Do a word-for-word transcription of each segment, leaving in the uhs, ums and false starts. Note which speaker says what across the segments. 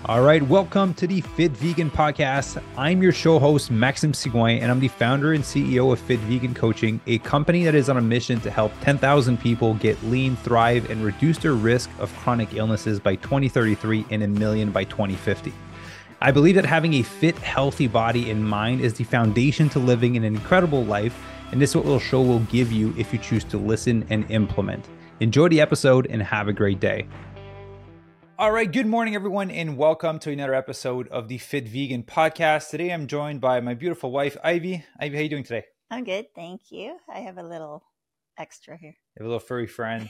Speaker 1: All right, welcome to the Fit Vegan Podcast. I'm your show host, Maxime Sigouin, and I'm the founder and C E O of Fit Vegan Coaching, a company that is on a mission to help ten thousand people get lean, thrive, and reduce their risk of chronic illnesses by twenty thirty-three and a million by twenty fifty. I believe that having a fit, healthy body and mind is the foundation to living an incredible life, and this is what the show will give you if you choose to listen and implement. Enjoy the episode and have a great day. All right, good morning, everyone, and welcome to another episode of the Fit Vegan Podcast. Today, I'm joined by my beautiful wife, Ivy. Ivy, how are you doing today?
Speaker 2: I'm good, thank you. I have a little extra here.
Speaker 1: You have a little furry friend.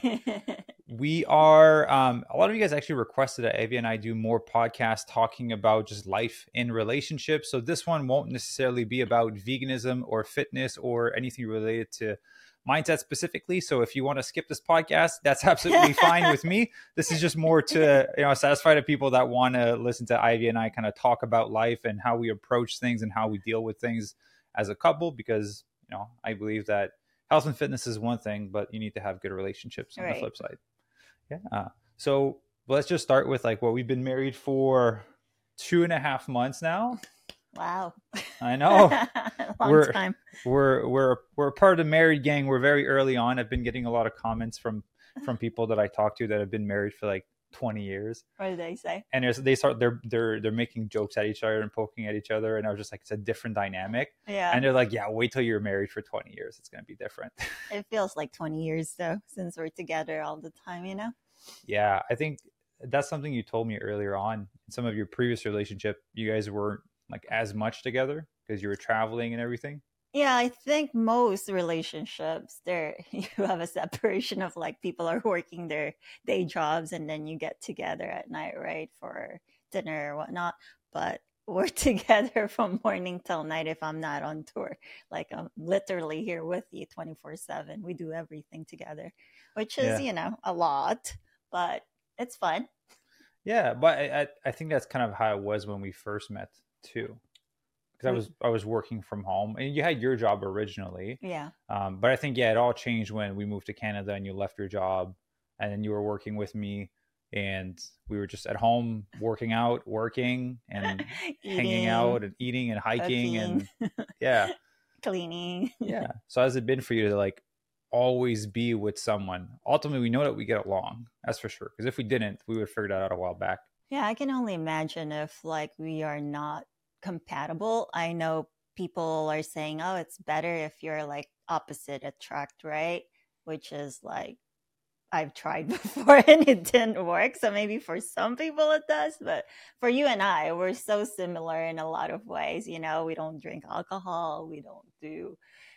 Speaker 1: We are, um, a lot of you guys actually requested that Ivy and I do more podcasts talking about just life in relationships. So this one won't necessarily be about veganism or fitness or anything related to mindset specifically. So if you want to skip this podcast, that's absolutely fine with me. This is just more to, you know, satisfy the people that want to listen to Ivy and I kind of talk about life and how we approach things and how we deal with things as a couple, because, you know, I believe that health and fitness is one thing, but you need to have good relationships on
Speaker 2: Right.
Speaker 1: the flip side. Yeah. Uh, so let's just start with like what we've been married for two and a half months now.
Speaker 2: Wow.
Speaker 1: I know.
Speaker 2: Long
Speaker 1: we're,
Speaker 2: time.
Speaker 1: We're we're we're a part of the married gang. We're very early on. I've been getting a lot of comments from from people that I talk to that have been married for like twenty years.
Speaker 2: What did they say?
Speaker 1: And there's, they start they're they're they're making jokes at each other and poking at each other. And I was just like, it's a different dynamic.
Speaker 2: Yeah.
Speaker 1: And they're like, yeah, wait till you're married for twenty years. It's gonna be different.
Speaker 2: It feels like twenty years though, since we're together all the time, you know?
Speaker 1: Yeah, I think that's something you told me earlier on. In some of your previous relationship, you guys weren't like as much together because you were traveling and everything.
Speaker 2: Yeah, I think most relationships there you have a separation of like people are working their day jobs and then you get together at night, right, for dinner or whatnot. But we're together from morning till night if I'm not on tour. Like I'm literally here with you twenty-four seven. We do everything together, which is,
Speaker 1: Yeah.
Speaker 2: you know, a lot, but it's fun.
Speaker 1: Yeah, but I, I I think that's kind of how it was when we first met too. Because I was I was working from home, and you had your job originally.
Speaker 2: Yeah.
Speaker 1: Um, but I think yeah, it all changed when we moved to Canada and you left your job, and then you were working with me, and we were just at home working out, working, and hanging out, and eating, and hiking,
Speaker 2: cooking,
Speaker 1: and yeah,
Speaker 2: cleaning.
Speaker 1: yeah. So how's it been for you to like always be with someone? Ultimately, we know that we get along. That's for sure. Because if we didn't, we would have figured that out a while back.
Speaker 2: Yeah, I can only imagine if like we are not compatible. I know people are saying, oh, it's better if you're like opposite attract, right? Which is like, I've tried before and it didn't work. So maybe for some people it does, but for you and I, we're so similar in a lot of ways. You know, we don't drink alcohol, we don't do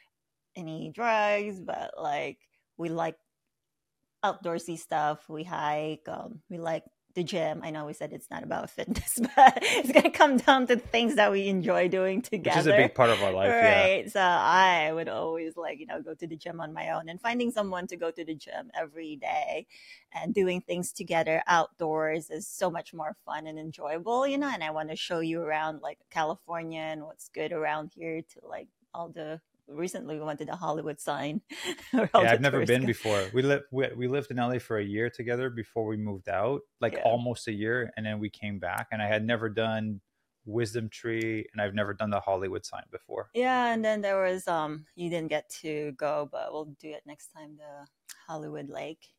Speaker 2: any drugs, but like we like outdoorsy stuff. We hike, um, we like the gym. I know we said it's not about fitness, but it's going to come down to things that we enjoy doing together.
Speaker 1: Which is a big part of our life,
Speaker 2: right?
Speaker 1: Yeah.
Speaker 2: So I would always like, you know, go to the gym on my own, and finding someone to go to the gym every day and doing things together outdoors is so much more fun and enjoyable, you know, and I want to show you around like California and what's good around here to like all the recently we went to the Hollywood sign.
Speaker 1: Yeah, I've never been go. before. We lived we, we lived in L A for a year together before we moved out, like yeah. almost a year, and then we came back. And I had never done Wisdom Tree, and I've never done the Hollywood sign before.
Speaker 2: Yeah, and then there was um, you didn't get to go, but we'll do it next time. The Hollywood Lake.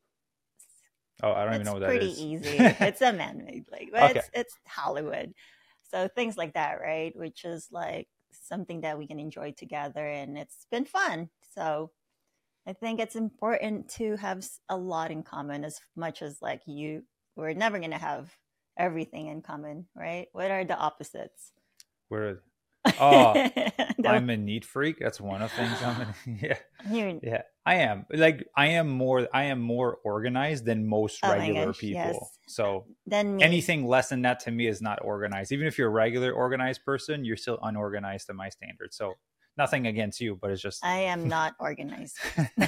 Speaker 1: Oh, I don't
Speaker 2: it's
Speaker 1: even know what that
Speaker 2: pretty
Speaker 1: is.
Speaker 2: It's pretty easy. It's a man-made lake, but okay. it's it's Hollywood. So things like that, right? Which is like something that we can enjoy together, and it's been fun. So I think it's important to have a lot in common, as much as like you we're never going to have everything in common, right? What are the opposites?
Speaker 1: We're oh no. I'm a neat freak. That's one of the things I'm in, yeah
Speaker 2: You're,
Speaker 1: yeah I am like I am more I am more organized than most
Speaker 2: oh
Speaker 1: regular
Speaker 2: gosh,
Speaker 1: people.
Speaker 2: yes.
Speaker 1: So
Speaker 2: then me.
Speaker 1: Anything less than that to me is not organized. Even if you're a regular organized person, you're still unorganized to my standards. So nothing against you, but it's just
Speaker 2: I am not organized.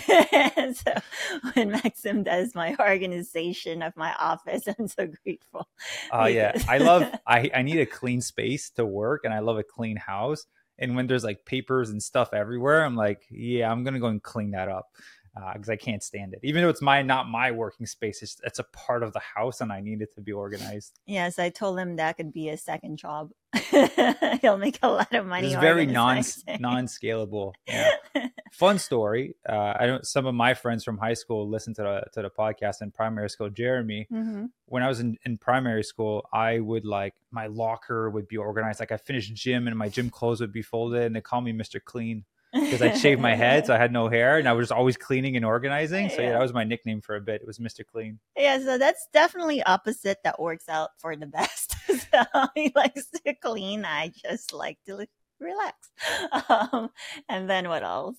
Speaker 2: So when Maxim does my organization of my office, I'm so grateful.
Speaker 1: Oh uh, yeah, I love. I I need a clean space to work, and I love a clean house. And when there's like papers and stuff everywhere, I'm like, yeah, I'm gonna go and clean that up. because uh, I can't stand it. Even though it's my not my working space, it's, it's a part of the house and I need it to be organized.
Speaker 2: Yes, I told him that could be a second job. He'll make a lot of money.
Speaker 1: It's very non non scalable. Yeah. Fun story. Uh, I don't. Some of my friends from high school listen to the to the podcast in primary school. Jeremy, mm-hmm. when I was in, in primary school, I would like my locker would be organized. Like I finished gym and my gym clothes would be folded, and they call me Mister Clean because I'd shave my head, so I had no hair, and I was always cleaning and organizing. So yeah. yeah, that was my nickname for a bit. It was Mister Clean.
Speaker 2: Yeah, so that's definitely opposite. That works out for the best. So he likes to clean. I just like to relax. Um, and then what else?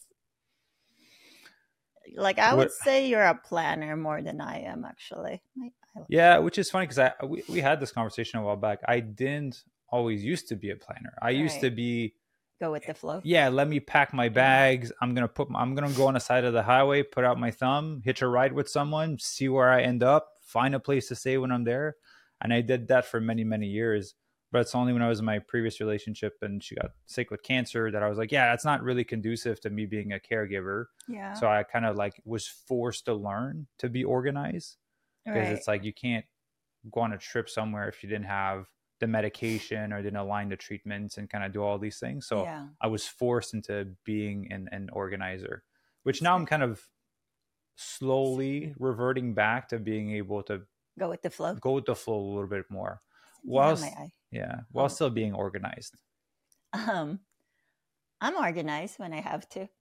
Speaker 2: Like I would what, say you're a planner more than I am, actually. I, I
Speaker 1: yeah, which is funny because I we, we had this conversation a while back. I didn't always used to be a planner. I right. used to be
Speaker 2: go with the flow.
Speaker 1: Yeah, let me pack my bags. I'm gonna put. I'm gonna go on the side of the highway, put out my thumb, hitch a ride with someone, see where I end up, find a place to stay when I'm there, and I did that for many many years. But it's only when I was in my previous relationship and she got sick with cancer that I was like, yeah, that's not really conducive to me being a caregiver.
Speaker 2: Yeah.
Speaker 1: So I kind of like was forced to learn to be organized because right. it's like you can't go on a trip somewhere if you didn't have the medication or didn't align the treatments and kind of do all these things. So yeah. I was forced into being an, an organizer, which now I'm kind of slowly reverting back to being able to
Speaker 2: go with the flow,
Speaker 1: go with the flow a little bit more. Whilst, yeah, while um, still being organized.
Speaker 2: Um, I'm organized when I have to,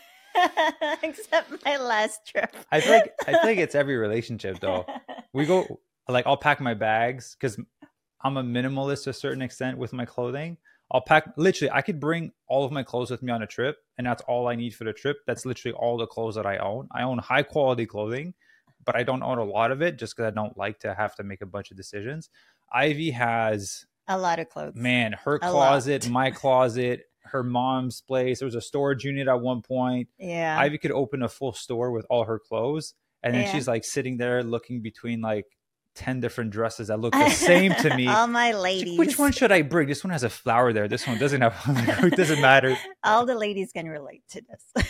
Speaker 2: except my last trip.
Speaker 1: I think I think it's every relationship though. We go like I'll pack my bags because I'm a minimalist to a certain extent with my clothing. I'll pack literally. I could bring all of my clothes with me on a trip, and that's all I need for the trip. That's literally all the clothes that I own. I own high quality clothing, but I don't own a lot of it just because I don't like to have to make a bunch of decisions. Ivy has
Speaker 2: a lot of clothes.
Speaker 1: Man, her closet, my closet, her mom's place. There was a storage unit at one point.
Speaker 2: Yeah.
Speaker 1: Ivy could open a full store with all her clothes. And then
Speaker 2: yeah.
Speaker 1: she's like sitting there looking between like ten different dresses that look the same to me.
Speaker 2: All my ladies.
Speaker 1: Which one should I bring? This one has a flower there. This one doesn't have. It doesn't matter.
Speaker 2: All the ladies can relate to this.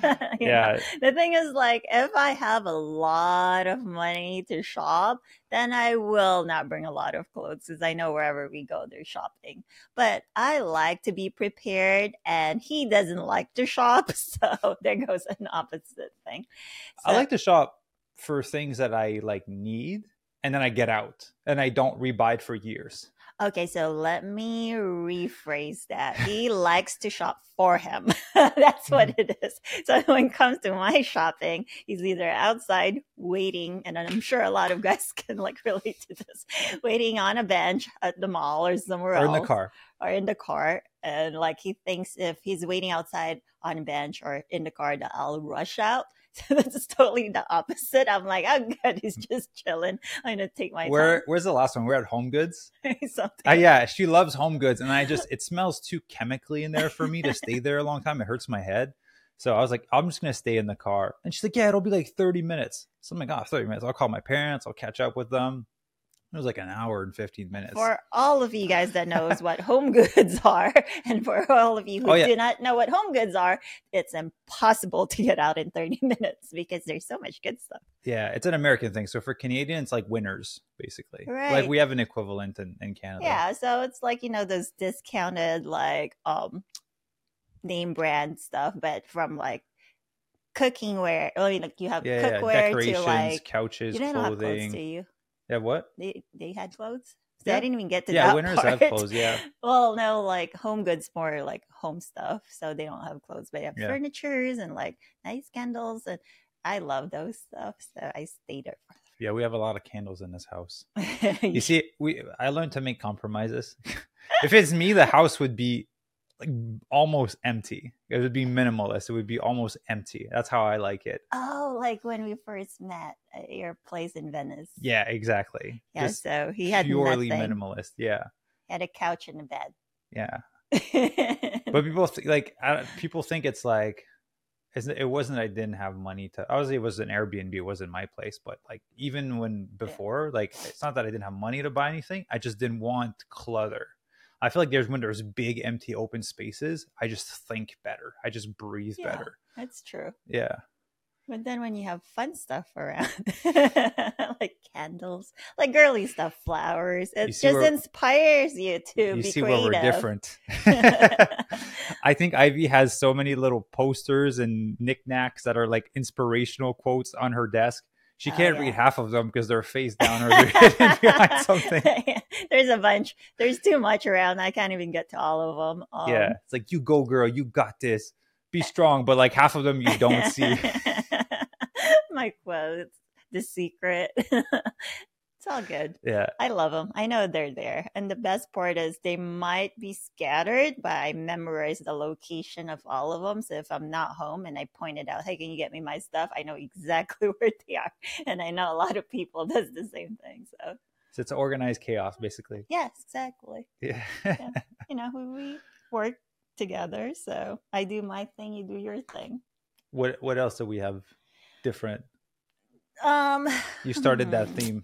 Speaker 1: yeah.
Speaker 2: know? The thing is, like, if I have a lot of money to shop, then I will not bring a lot of clothes because I know wherever we go, they're shopping. But I like to be prepared, and he doesn't like to shop. So there goes an opposite thing. So,
Speaker 1: I like to shop for things that I like need. And then I get out and I don't rebuy it for years.
Speaker 2: Okay, so let me rephrase that. He likes to shop for him. That's what it is. So when it comes to my shopping, he's either outside waiting, and I'm sure a lot of guys can like relate to this, waiting on a bench at the mall or somewhere
Speaker 1: or
Speaker 2: else.
Speaker 1: Or in the car.
Speaker 2: Or in the car. And like he thinks if he's waiting outside on a bench or in the car that I'll rush out. So that's totally the opposite. I'm like, oh, good. He's just chilling. I'm going to take my
Speaker 1: Where,
Speaker 2: time.
Speaker 1: Where's the last one? We're at Home Goods.
Speaker 2: Something.
Speaker 1: Uh, yeah, she loves Home Goods. And I just, it smells too chemically in there for me to stay there a long time. It hurts my head. So I was like, I'm just going to stay in the car. And she's like, yeah, it'll be like thirty minutes. So I'm like, oh, thirty minutes. I'll call my parents. I'll catch up with them. It was like an hour and fifteen minutes.
Speaker 2: For all of you guys that knows what Home Goods are, and for all of you who oh, yeah. do not know what Home Goods are, it's impossible to get out in thirty minutes because there's so much good stuff.
Speaker 1: Yeah, it's an American thing. So for Canadians, like Winners, basically.
Speaker 2: Right.
Speaker 1: Like we have an equivalent in, in Canada.
Speaker 2: Yeah, so it's like, you know, those discounted like um name brand stuff, but from like cooking wear. I mean, like you have
Speaker 1: yeah,
Speaker 2: cookware
Speaker 1: yeah. Decorations,
Speaker 2: to like
Speaker 1: couches,
Speaker 2: you don't
Speaker 1: clothing.
Speaker 2: Have clothes, do you?
Speaker 1: Yeah, what?
Speaker 2: They they had clothes? So
Speaker 1: yeah.
Speaker 2: I didn't even get to
Speaker 1: yeah,
Speaker 2: that
Speaker 1: Winners
Speaker 2: part.
Speaker 1: have clothes, yeah.
Speaker 2: Well, no, like Home Goods more like home stuff, so they don't have clothes, but they have yeah. furnitures and like nice candles, and I love those stuff, so I stayed there for
Speaker 1: Yeah, we have a lot of candles in this house. You see, we I learned to make compromises. If it's me, the house would be like almost empty. It would be minimalist. It would be almost empty. That's how I like it.
Speaker 2: Oh, like when we first met at your place in Venice.
Speaker 1: Yeah, exactly.
Speaker 2: Yeah,
Speaker 1: Just
Speaker 2: so he had
Speaker 1: purely
Speaker 2: nothing.
Speaker 1: minimalist. Yeah,
Speaker 2: he had a couch and a bed.
Speaker 1: Yeah, but people th- like I, people think it's like it wasn't. I didn't have money to. Obviously, it was an Airbnb. It wasn't my place. But like even when before, like it's not that I didn't have money to buy anything. I just didn't want clutter. I feel like there's when there's big, empty, open spaces, I just think better. I just breathe
Speaker 2: yeah,
Speaker 1: better.
Speaker 2: That's true.
Speaker 1: Yeah.
Speaker 2: But then when you have fun stuff around, like candles, like girly stuff, flowers, it just
Speaker 1: where,
Speaker 2: inspires you to
Speaker 1: you
Speaker 2: be
Speaker 1: see
Speaker 2: creative.
Speaker 1: where we're different. I think Ivy has so many little posters and knickknacks that are like inspirational quotes on her desk. She can't oh, yeah. read half of them because they're face down or they're hidden behind something.
Speaker 2: There's a bunch. There's too much around. I can't even get to all of them.
Speaker 1: Um, yeah. It's like, you go, girl. You got this. Be strong. But like half of them you don't see.
Speaker 2: My quotes. The secret. It's all good.
Speaker 1: Yeah.
Speaker 2: I love them. I know they're there. And the best part is they might be scattered, but I memorize the location of all of them. So if I'm not home and I point it out, hey, can you get me my stuff? I know exactly where they are. And I know a lot of people does the same thing. So,
Speaker 1: so it's organized chaos, basically.
Speaker 2: Yes, exactly.
Speaker 1: Yeah.
Speaker 2: Yeah. You know, we, we work together. So I do my thing, you do your thing.
Speaker 1: What What else do we have different?
Speaker 2: Um,
Speaker 1: you started that theme.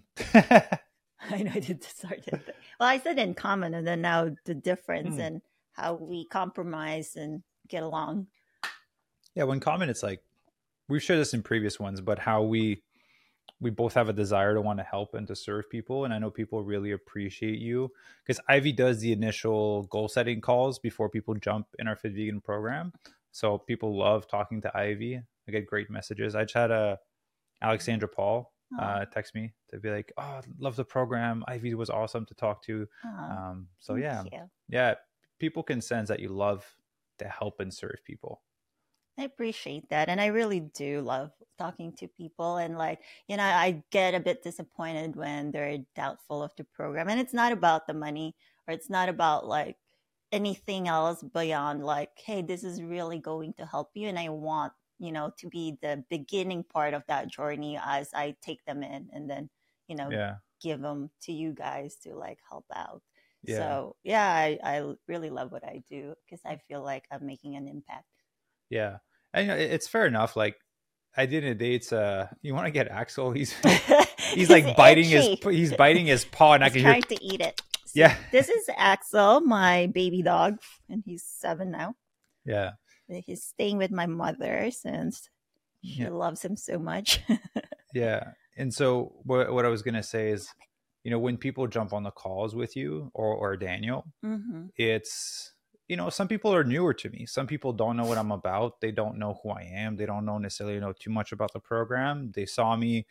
Speaker 2: I know I did start it. Well, I said in common, and then now the difference in how we compromise and get along.
Speaker 1: Yeah, when common, it's like we've shared this in previous ones, but how we we both have a desire to want to help and to serve people, and I know people really appreciate you because Ivy does the initial goal setting calls before people jump in our Fit Vegan program. So people love talking to Ivy. I get great messages. I just had a Alexandra Paul uh, text me to be like, oh, love the program. Ivy was awesome to talk to.
Speaker 2: Oh,
Speaker 1: um, so yeah,
Speaker 2: you.
Speaker 1: yeah, people can sense that you love to help and serve people.
Speaker 2: I appreciate that. And I really do love talking to people. And like, you know, I get a bit disappointed when they're doubtful of the program. And it's not about the money or it's not about like anything else beyond like, hey, this is really going to help you. And I want you know, to be the beginning part of that journey as I take them in and then, you know,
Speaker 1: yeah.
Speaker 2: give them to you guys to like help out.
Speaker 1: Yeah.
Speaker 2: So yeah, I, I really love what I do because I feel like I'm making an impact.
Speaker 1: Yeah. And it's fair enough. Like I did a date, uh, you want to get Axel? He's, he's like
Speaker 2: He's
Speaker 1: biting
Speaker 2: itchy.
Speaker 1: his, he's biting his paw and
Speaker 2: he's
Speaker 1: I can
Speaker 2: trying
Speaker 1: hear.
Speaker 2: to eat it. So
Speaker 1: yeah.
Speaker 2: This is Axel, my baby dog, and he's seven now.
Speaker 1: Yeah.
Speaker 2: He's staying with my mother since she
Speaker 1: yeah.
Speaker 2: loves him so much.
Speaker 1: Yeah. And so what what I was going to say is, you know, when people jump on the calls with you or, or Daniel,
Speaker 2: mm-hmm.
Speaker 1: it's, you know, some people are newer to me. Some people don't know what I'm about. They don't know who I am. They don't know necessarily know too much about the program. They saw me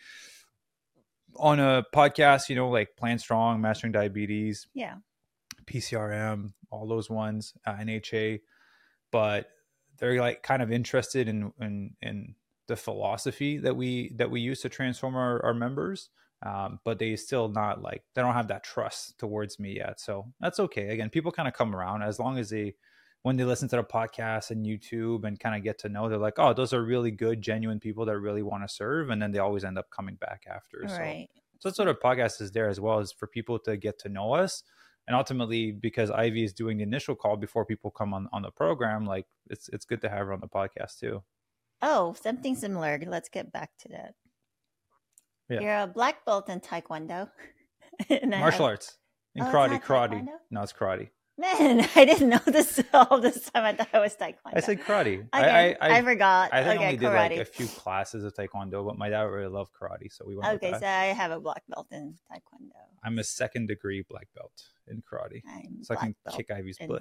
Speaker 1: on a podcast, you know, like Plan Strong, Mastering Diabetes,
Speaker 2: yeah,
Speaker 1: P C R M, all those ones, uh, N H A, but they're like kind of interested in, in, in the philosophy that we, that we use to transform our, our members. Um, but they still not like, they don't have that trust towards me yet. So that's okay. Again, people kind of come around as long as they, when they listen to the podcast and YouTube and kind of get to know, they're like, oh, those are really good, genuine people that really want to serve. And then they always end up coming back after.
Speaker 2: Right.
Speaker 1: So, so that's what our podcast is there as well, as for people to get to know us. And ultimately, because Ivy is doing the initial call before people come on, on the program, like it's it's good to have her on the podcast too.
Speaker 2: Oh, something similar. Let's get back to that.
Speaker 1: Yeah.
Speaker 2: You're a black belt in Taekwondo.
Speaker 1: Martial
Speaker 2: have...
Speaker 1: arts. In
Speaker 2: oh,
Speaker 1: karate,
Speaker 2: it's
Speaker 1: karate.
Speaker 2: Taekwondo?
Speaker 1: No, it's karate.
Speaker 2: Man, I didn't know this all this time. I thought it was Taekwondo.
Speaker 1: I said karate.
Speaker 2: Okay.
Speaker 1: I, I,
Speaker 2: I forgot.
Speaker 1: I think
Speaker 2: okay,
Speaker 1: I only
Speaker 2: karate.
Speaker 1: did like a few classes of Taekwondo, but my dad really loved karate, so we went
Speaker 2: Okay,
Speaker 1: with
Speaker 2: so I have a black belt in Taekwondo.
Speaker 1: I'm a second degree black belt in karate.
Speaker 2: I'm
Speaker 1: so I can kick Ivy's butt.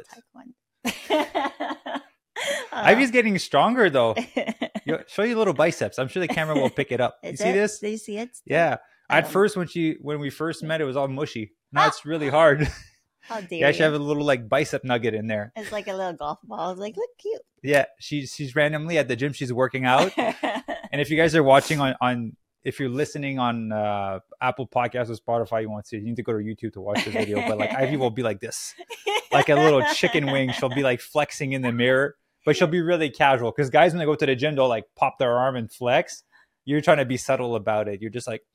Speaker 2: uh,
Speaker 1: Ivy's getting stronger though. Yo, show you little biceps. I'm sure the camera will pick it up. You see
Speaker 2: it?
Speaker 1: this?
Speaker 2: Do you see it? Still?
Speaker 1: Yeah.
Speaker 2: I
Speaker 1: At first, know. when she when we first met, it was all mushy. Now it's really hard.
Speaker 2: How dare
Speaker 1: you actually
Speaker 2: you?
Speaker 1: have a little like bicep nugget in there.
Speaker 2: It's like a little golf ball. It's like, look cute.
Speaker 1: Yeah, she's she's randomly at the gym. She's working out. And if you guys are watching on on if you're listening on uh, Apple Podcasts or Spotify, you want to, you need to go to YouTube to watch the video. But like Ivy will be like this, like a little chicken wing. She'll be like flexing in the mirror, but she'll be really casual. Because guys, when they go to the gym, they'll like pop their arm and flex. You're trying to be subtle about it. You're just like,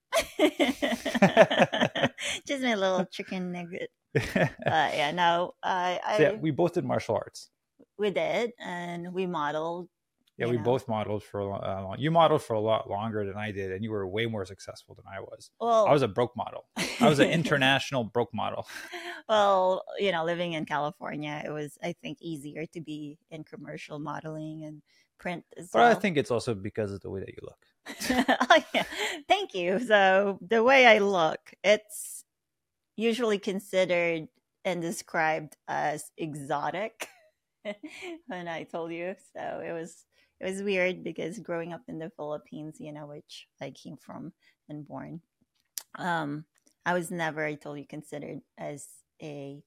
Speaker 2: just my little chicken nugget. uh, yeah, no, I, I
Speaker 1: so yeah, we both did martial arts.
Speaker 2: We did, and we modeled.
Speaker 1: Yeah, we know. both modeled for a long. You modeled for a lot longer than I did, and you were way more successful than I was.
Speaker 2: Well,
Speaker 1: I was a broke model. I was an international broke model.
Speaker 2: Well, you know, living in California, it was, I think, easier to be in commercial modeling and print as
Speaker 1: But
Speaker 2: well.
Speaker 1: I think it's also because of the way that you look.
Speaker 2: Oh, yeah. Thank you. So the way I look, it's usually considered and described as exotic when I told you. So it was it was weird because growing up in the Philippines, you know, which I came from and born, um, I was never, I told you, considered as a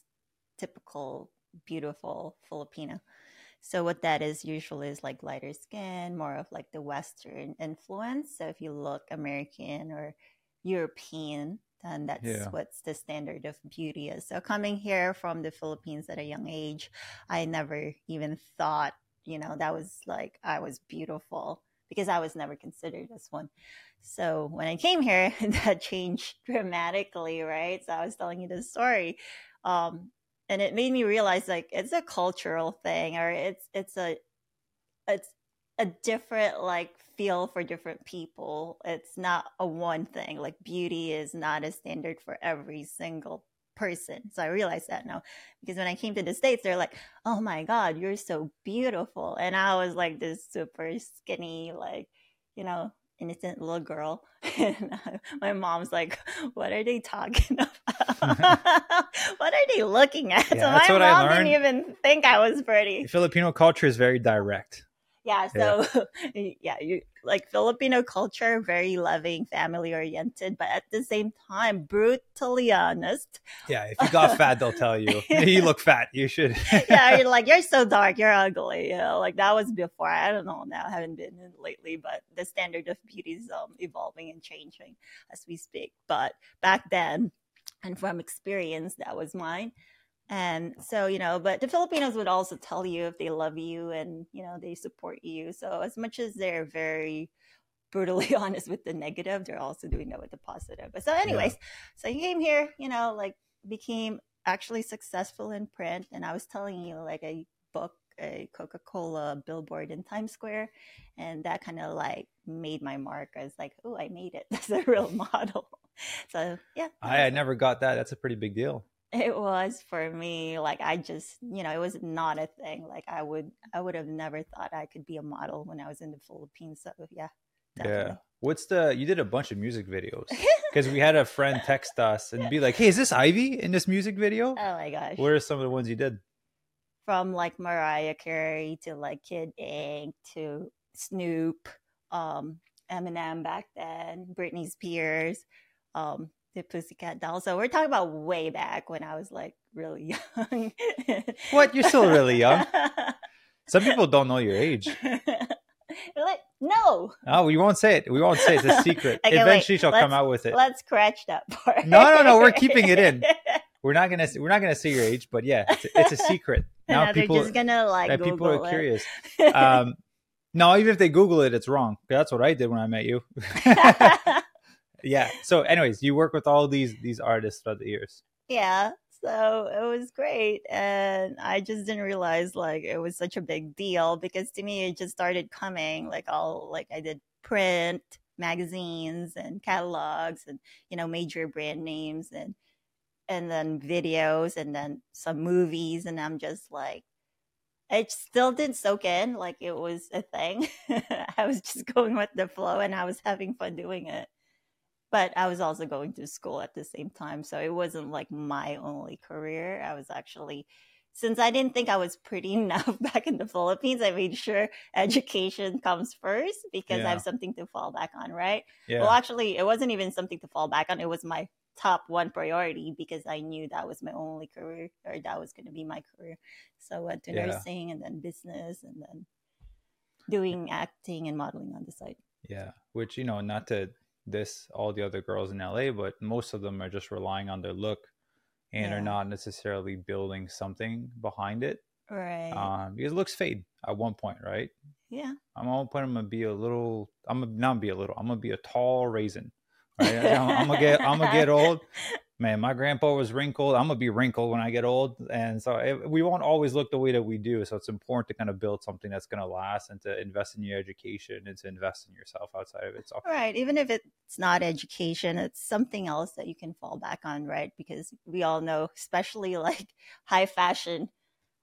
Speaker 2: typical beautiful Filipino. So what that is usually is like lighter skin, more of like the Western influence. So if you look American or European, then that's
Speaker 1: Yeah.
Speaker 2: what's the standard of beauty is. So coming here from the Philippines at a young age, I never even thought, you know, that was like I was beautiful because I was never considered as one. So when I came here, that changed dramatically, right? So I was telling you this story. Um, and it made me realize like it's a cultural thing, or it's it's a it's a different like feel for different people. It's not a one thing. Like beauty is not a standard for every single person. So I realized that now because when I came to the States, they're like, oh my God, you're so beautiful. And I was like this super skinny, like, you know, innocent little girl. And my mom's like, what are they talking about? What are they looking at?
Speaker 1: Yeah,
Speaker 2: So
Speaker 1: that's
Speaker 2: my
Speaker 1: what I
Speaker 2: mom didn't
Speaker 1: learned.
Speaker 2: even think I was pretty.
Speaker 1: Filipino culture is very direct.
Speaker 2: Yeah, so yeah, yeah you like Filipino culture, very loving, family oriented, but at the same time, brutally honest.
Speaker 1: Yeah, if you got fat, they'll tell you. You look fat. You should.
Speaker 2: Yeah, you're like, you're so dark, you're ugly. You know, like that was before. I don't know now, I haven't been in lately, but the standard of beauty is um, evolving and changing as we speak. But back then, and from experience, that was mine. And so, you know, but the Filipinos would also tell you if they love you and, you know, they support you. So as much as they're very brutally honest with the negative, they're also doing that with the positive. But so anyways, yeah. So you came here, you know, like became actually successful in print. And I was telling you like a book, a Coca-Cola billboard in Times Square. And that kind of like made my mark. I was like, oh, I made it. That's a real model. So yeah.
Speaker 1: I, I never got that. That's a pretty big deal.
Speaker 2: It was for me. Like I just, you know, it was not a thing. Like I would, I would have never thought I could be a model when I was in the Philippines. So yeah, definitely.
Speaker 1: Yeah. What's the? You did a bunch of music videos because we had a friend text us and be like, "Hey, is this Ivy in this music video?"
Speaker 2: Oh my gosh!
Speaker 1: What are some of the ones you did?
Speaker 2: From like Mariah Carey to like Kid Ink to Snoop, um, Eminem back then, Britney Spears. Um, the Pussycat Dolls. So we're talking about way back when I was like really young.
Speaker 1: What? You're still really young. Some people don't know your age.
Speaker 2: Like, no.
Speaker 1: Oh, we won't say it. We won't say it. It's a secret.
Speaker 2: Okay,
Speaker 1: Eventually,
Speaker 2: wait,
Speaker 1: she'll come out with it.
Speaker 2: Let's scratch that part.
Speaker 1: No, no, no. We're keeping it in. We're not gonna. We're not gonna say your age, but yeah, it's a, it's a secret. Now people
Speaker 2: are just gonna like.
Speaker 1: Now
Speaker 2: Google
Speaker 1: people are
Speaker 2: it.
Speaker 1: curious. Um, no, even if they Google it, it's wrong. That's what I did when I met you. Yeah. So anyways, you work with all these these artists throughout the years.
Speaker 2: Yeah. So it was great. And I just didn't realize like it was such a big deal because to me it just started coming like all like I did print magazines and catalogs and you know major brand names and and then videos and then some movies and I'm just like it still didn't soak in like it was a thing. I was just going with the flow and I was having fun doing it. But I was also going to school at the same time. So it wasn't like my only career. I was actually, since I didn't think I was pretty enough back in the Philippines, I made sure education comes first because yeah. I have something to fall back on, right? Yeah. Well, actually, it wasn't even something to fall back on. It was my top one priority because I knew that was my only career or that was going to be my career. So I went to yeah. nursing and then business and then doing acting and modeling on the side.
Speaker 1: Yeah, which, you know, not to this all the other girls in L A, but most of them are just relying on their look and yeah. are not necessarily building something behind it,
Speaker 2: right?
Speaker 1: Um, because looks fade at one point, right?
Speaker 2: Yeah.
Speaker 1: I'm at one point I'm gonna be a little. I'm gonna not be a little. I'm gonna be a tall raisin, right? I'm, I'm gonna get. I'm gonna get old. Man, my grandpa was wrinkled. I'm gonna be wrinkled when I get old, and so it, we won't always look the way that we do. So it's important to kind of build something that's gonna last, and to invest in your education and to invest in yourself outside of it. So
Speaker 2: right, even if it's not education, it's something else that you can fall back on, right? Because we all know, especially like high fashion,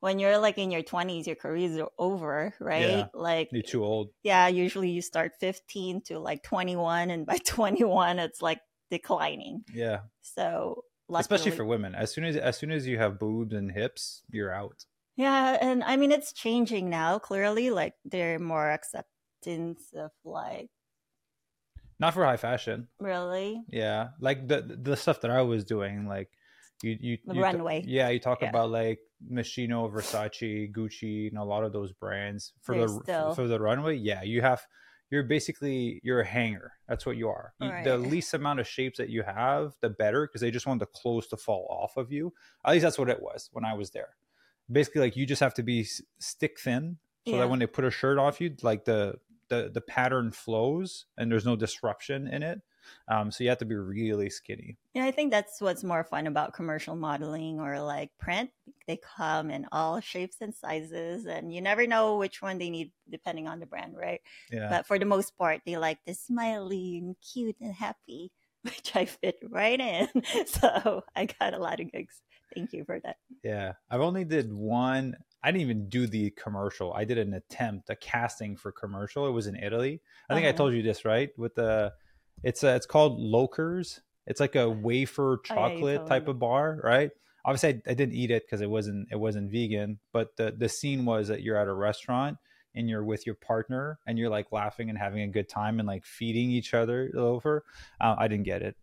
Speaker 2: when you're like in your twenties, your careers are over, right?
Speaker 1: Yeah.
Speaker 2: Like
Speaker 1: You're too old.
Speaker 2: Yeah, usually you start fifteen to like twenty-one, and by twenty-one it's like declining.
Speaker 1: Yeah.
Speaker 2: So luckily,
Speaker 1: especially for women, as soon as as soon as you have boobs and hips, you're out.
Speaker 2: Yeah, and I mean it's changing now. Clearly, like they're more acceptance of like
Speaker 1: Not for high fashion.
Speaker 2: really.
Speaker 1: Yeah, like the the stuff that I was doing, like you you,
Speaker 2: The
Speaker 1: you
Speaker 2: runway.
Speaker 1: yeah, you talk
Speaker 2: Yeah.
Speaker 1: about like Moschino, Versace, Gucci, and a lot of those brands for
Speaker 2: They're
Speaker 1: the
Speaker 2: still-
Speaker 1: for the runway. Yeah, you have you're basically you're a hanger. That's what you are. You- The
Speaker 2: Right.
Speaker 1: least amount of shapes that you have, the better, because they just want the clothes to fall off of you. At least that's what it was when I was there. Basically, like you just have to be s- stick thin, so
Speaker 2: Yeah.
Speaker 1: that when they put a shirt off you, like the the the pattern flows and there's no disruption in it. Um, so you have to be really skinny.
Speaker 2: Yeah, I think that's what's more fun about commercial modeling or like print. They come in all shapes and sizes, and you never know which one they need depending on the brand, right?
Speaker 1: Yeah.
Speaker 2: But for the most part, they like the smiley and cute and happy, which I fit right in. So I got a lot of gigs. Thank you for that.
Speaker 1: Yeah. I've only did one. I didn't even do the commercial. I did an attempt, a casting for commercial. It was in Italy. I think I
Speaker 2: Uh-huh.
Speaker 1: told you this, right? With the, it's uh, it's called Lokers. It's like a wafer
Speaker 2: Oh, yeah, you
Speaker 1: chocolate
Speaker 2: told
Speaker 1: type
Speaker 2: me.
Speaker 1: of bar, right? Obviously, I, I didn't eat it because it wasn't it wasn't vegan. But the the scene was that you're at a restaurant and you're with your partner and you're like laughing and having a good time and like feeding each other over. Uh, I didn't get it.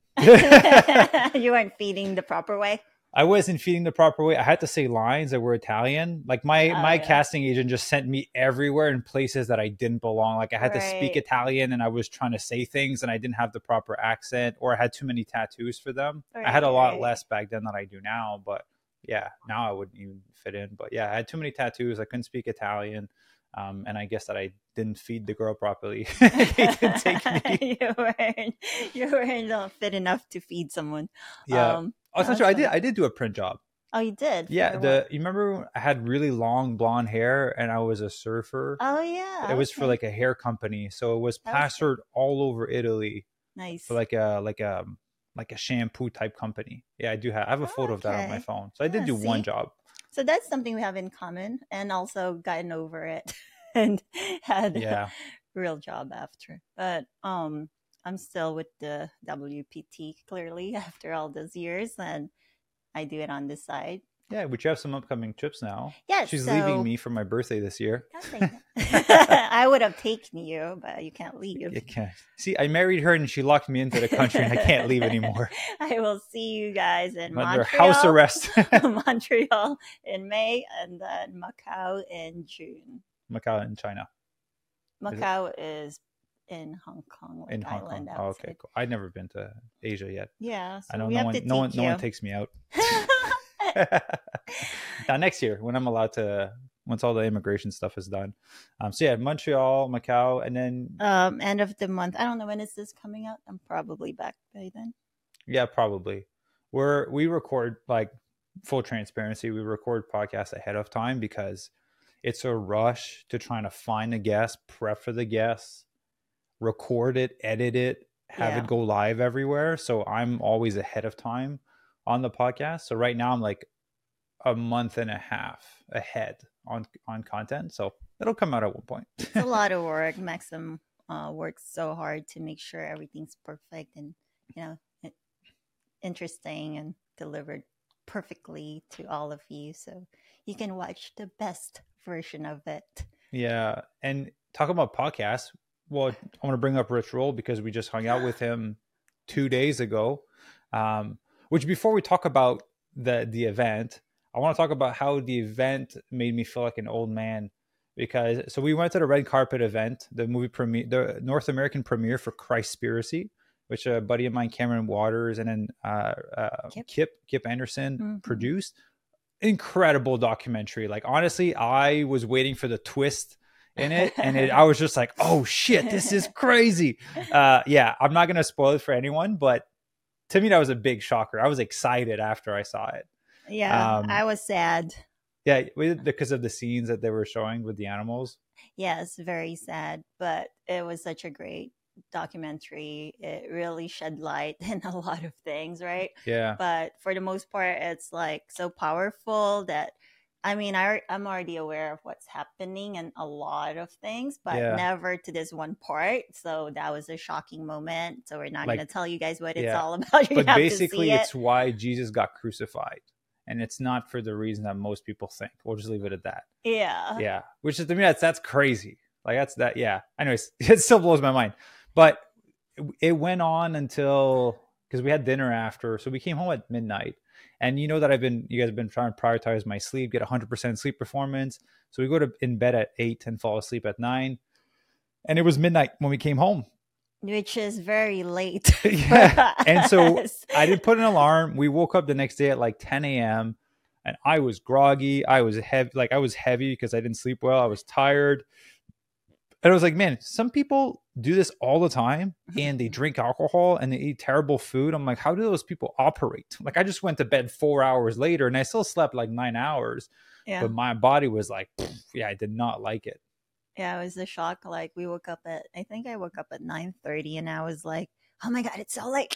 Speaker 2: You weren't feeding the proper way.
Speaker 1: I wasn't feeding the proper way. I had to say lines that were Italian. Like my
Speaker 2: Oh,
Speaker 1: my
Speaker 2: yeah.
Speaker 1: casting agent just sent me everywhere in places that I didn't belong. Like I had to speak
Speaker 2: Right.
Speaker 1: Italian and I was trying to say things and I didn't have the proper accent, or I had too many tattoos for them. I had a
Speaker 2: Right,
Speaker 1: lot
Speaker 2: right.
Speaker 1: less back then than I do now, but yeah, now I wouldn't even fit in. But yeah, I had too many tattoos. I couldn't speak Italian. Um, and I guess that I didn't feed the girl properly. They didn't take me.
Speaker 2: you weren't you weren't uh, fit enough to feed someone.
Speaker 1: Yeah.
Speaker 2: Um,
Speaker 1: Oh, it's not true. I did.
Speaker 2: awesome.
Speaker 1: I did do a print job.
Speaker 2: Oh, you did.
Speaker 1: Yeah,
Speaker 2: For
Speaker 1: the
Speaker 2: what?
Speaker 1: you remember I had really long blonde hair and I was a surfer.
Speaker 2: Oh yeah.
Speaker 1: It was for
Speaker 2: okay.
Speaker 1: like a hair company, so it was
Speaker 2: That was good.
Speaker 1: plastered all over Italy
Speaker 2: Nice.
Speaker 1: for like a like a like a shampoo type company. Yeah, I do have. I have a
Speaker 2: Oh,
Speaker 1: photo of that on my
Speaker 2: okay.
Speaker 1: phone. So I did
Speaker 2: Yeah,
Speaker 1: do one
Speaker 2: see?
Speaker 1: job.
Speaker 2: So that's something we have in common, and also gotten over it and had
Speaker 1: Yeah,
Speaker 2: a real job after. But um, I'm still with the W P T clearly after all those years, and I do it on the side.
Speaker 1: yeah. But you have some upcoming trips now.
Speaker 2: Yeah,
Speaker 1: She's
Speaker 2: so
Speaker 1: leaving me for my birthday this year.
Speaker 2: Don't say that. I would have taken you, but you can't leave.
Speaker 1: You can't see. I married her and she locked me into the country, and I can't leave anymore.
Speaker 2: I will see you guys in
Speaker 1: I'm under
Speaker 2: Montreal,
Speaker 1: house arrest.
Speaker 2: Montreal in May, and then Macau in June.
Speaker 1: Macau in China. Is it-
Speaker 2: Macau is in Hong Kong, like
Speaker 1: In Hong Kong.
Speaker 2: island
Speaker 1: Oh, okay,
Speaker 2: outside.
Speaker 1: cool. I've never been to Asia yet.
Speaker 2: Yeah, so
Speaker 1: I know
Speaker 2: we
Speaker 1: no
Speaker 2: have
Speaker 1: one,
Speaker 2: to
Speaker 1: no one,
Speaker 2: take
Speaker 1: no
Speaker 2: you.
Speaker 1: one takes me out. Now next year when I'm allowed to, once all the immigration stuff is done. Um, so yeah, Montreal, Macau, and then
Speaker 2: um, end of the month. I don't know when is this coming out. I'm probably back by then.
Speaker 1: yeah, probably. We're we record, like, full transparency. We record podcasts ahead of time because it's a rush to trying to find a guest, prep for the guests, record it, edit it, have
Speaker 2: Yeah.
Speaker 1: it go live everywhere. So I'm always ahead of time on the podcast. So right now I'm like a month and a half ahead on on content. So it'll come out at one point.
Speaker 2: It's a lot of work. Maxim uh, works so hard to make sure everything's perfect and you know it, interesting and delivered perfectly to all of you, so you can watch the best version of it.
Speaker 1: Yeah. And talk about podcasts. Well, I want to bring up Rich Roll because we just hung out with him two days ago. Um, which before we talk about the the event, I want to talk about how the event made me feel like an old man. Because so we went to the red carpet event, the movie premiere, the North American premiere for Christspiracy, which a buddy of mine, Cameron Waters, and then uh, uh,
Speaker 2: Kip.
Speaker 1: Kip Kip Anderson
Speaker 2: Mhm.
Speaker 1: produced. Incredible documentary. Like honestly, I was waiting for the twist in it, and it, I was just like, "Oh shit, this is crazy!" Uh, yeah, I'm not gonna spoil it for anyone, but to me, that was a big shocker. I was excited after I saw it.
Speaker 2: Yeah,
Speaker 1: Um,
Speaker 2: I was sad.
Speaker 1: Yeah, with- because of the scenes that they were showing with the animals.
Speaker 2: Yes, very sad, but it was such a great documentary. It really shed light in a lot of things, right?
Speaker 1: Yeah,
Speaker 2: But for the most part, it's like so powerful that I mean, I, I'm already aware of what's happening and a lot of things, but
Speaker 1: Yeah.
Speaker 2: never to this one part. So that was a shocking moment. So we're not going to
Speaker 1: Like,
Speaker 2: tell you guys what it's
Speaker 1: yeah.
Speaker 2: all about. You
Speaker 1: But
Speaker 2: have to see
Speaker 1: basically,
Speaker 2: it.
Speaker 1: it's why Jesus got crucified. And it's not for the reason that most people think. We'll just leave it at that.
Speaker 2: Yeah.
Speaker 1: Yeah. Which is, to me, that's, that's crazy. Like, that's that. Yeah. Anyways, it still blows my mind. But it, it went on until, because we had dinner after. So we came home at midnight. And you know that I've been, you guys have been trying to prioritize my sleep, get one hundred percent sleep performance. So we go to in bed at eight and fall asleep at nine. And it was midnight when we came home.
Speaker 2: Which is very late.
Speaker 1: Yeah. And so I didn't put an alarm. We woke up the next day at like ten a.m. and I was groggy. I was heavy. Like I was heavy because I didn't sleep well. I was tired. And I was like, man, some people do this all the time and they drink alcohol and they eat terrible food. I'm like, how do those people operate? Like I just went to bed four hours later and I still slept like nine hours.
Speaker 2: Yeah.
Speaker 1: But my body was like, yeah, I did not like it.
Speaker 2: Yeah, it was a shock. Like we woke up at, I think I woke up at nine thirty and I was like, oh my God, it's so late.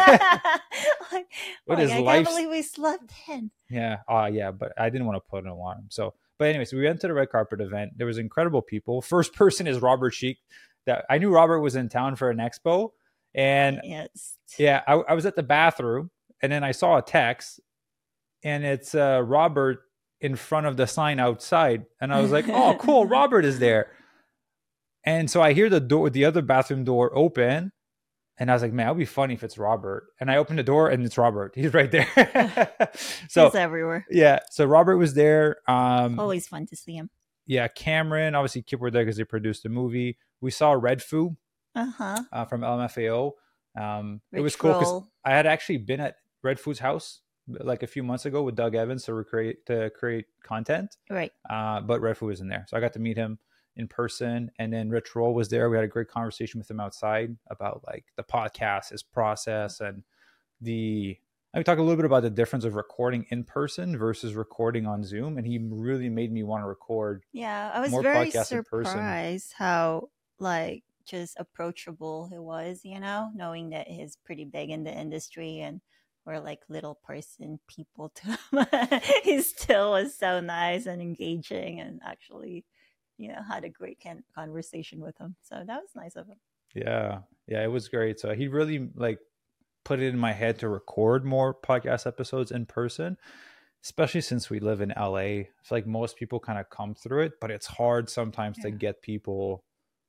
Speaker 2: like,
Speaker 1: what
Speaker 2: like,
Speaker 1: is
Speaker 2: I
Speaker 1: life?
Speaker 2: can't believe we slept in.
Speaker 1: Yeah. Uh, yeah. But I didn't want to put an alarm. So, but anyways, we went to the red carpet event. There was incredible people. First person is Robert Sheik. That I knew Robert was in town for an expo. And
Speaker 2: yes.
Speaker 1: yeah, I, I was at the bathroom and then I saw a text and it's uh, Robert in front of the sign outside. And I was like, oh, cool. Robert is there. And so I hear the door, the other bathroom door open. And I was like, man, it'll be funny if it's Robert. And I opened the door and it's Robert. He's right there. So
Speaker 2: he's everywhere.
Speaker 1: Yeah. So Robert was there. Um,
Speaker 2: Always fun to see him.
Speaker 1: Yeah. Cameron, obviously Kip were there because they produced the movie. We saw Red Foo
Speaker 2: uh-huh.
Speaker 1: uh, from L M F A O. Um,
Speaker 2: Rich
Speaker 1: it was cool because
Speaker 2: roll.
Speaker 1: I had actually been at Red Foo's house like a few months ago with Doug Evans to recreate to create content.
Speaker 2: Right.
Speaker 1: Uh, but Red Foo was in there. So I got to meet him in person. And then Rich Roll was there. We had a great conversation with him outside about like the podcast, his process, and the I talk a little bit about the difference of recording in person versus recording on Zoom. And he really made me want to record.
Speaker 2: Yeah, I was
Speaker 1: more
Speaker 2: very
Speaker 1: podcasts in person.
Speaker 2: surprised how like just approachable he was, you know, knowing that he's pretty big in the industry and we're like little person people to him. He still was so nice and engaging and actually, you know, had a great can- conversation with him. So that was nice of him.
Speaker 1: Yeah. Yeah, it was great. So he really like put it in my head to record more podcast episodes in person, especially since we live in L A. I feel like most people kind of come through it, but it's hard sometimes yeah. to get people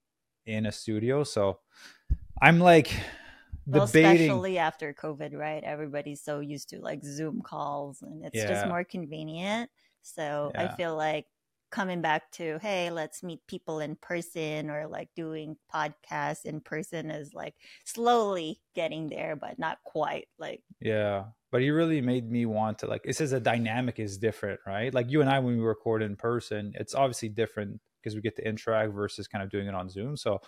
Speaker 1: in a studio. So I'm like
Speaker 2: well,
Speaker 1: debating.
Speaker 2: Especially after COVID, right? Everybody's so used to like Zoom calls and it's yeah. just more convenient. So yeah. I feel like coming back to, hey, let's meet people in person or like doing podcasts in person is like slowly getting there, but not quite like.
Speaker 1: Yeah. But he really made me want to like, it says the dynamic is different, right? Like you and I, when we record in person, it's obviously different because we get to interact versus kind of doing it on Zoom. So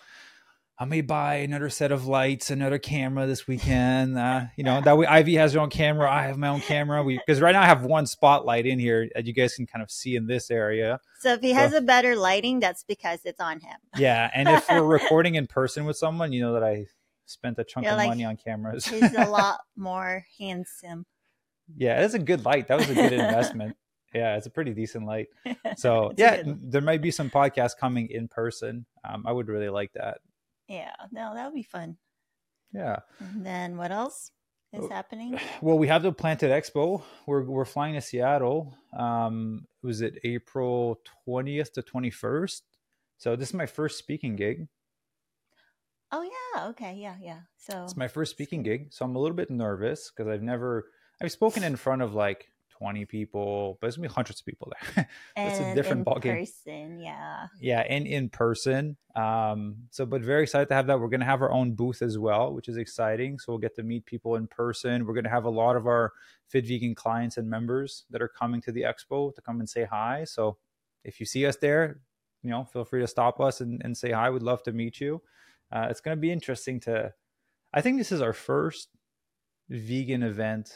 Speaker 1: I may buy another set of lights, another camera this weekend. Uh, you know, that way Ivy has her own camera. I have my own camera. We because right now I have one spotlight in here that you guys can kind of see in this area.
Speaker 2: So if he so, has a better lighting, that's because it's on him.
Speaker 1: Yeah. And if we're recording in person with someone, you know that I spent a chunk You're of like, money on cameras.
Speaker 2: He's a lot more handsome.
Speaker 1: Yeah, it's a good light. That was a good investment. Yeah, it's a pretty decent light. So yeah, there might be some podcasts coming in person. Um, I would really like that.
Speaker 2: Yeah, no, that would be fun.
Speaker 1: Yeah.
Speaker 2: And then what else is happening?
Speaker 1: Well, we have the Planted Expo. We're we're flying to Seattle. Um, was it April twentieth to twenty-first? So this is my first speaking gig.
Speaker 2: Oh yeah, okay, yeah, yeah. So
Speaker 1: it's my first speaking gig, so I'm a little bit nervous because I've never I've spoken in front of like twenty people, but there's gonna be hundreds of people there. It's a different ballgame.
Speaker 2: In person, yeah.
Speaker 1: Yeah, and in person. Um, so, but very excited to have that. We're gonna have our own booth as well, which is exciting. So we'll get to meet people in person. We're gonna have a lot of our Fit Vegan clients and members that are coming to the expo to come and say hi. So if you see us there, you know, feel free to stop us and, and say hi. We'd love to meet you. Uh, it's gonna be interesting to. I think this is our first vegan event.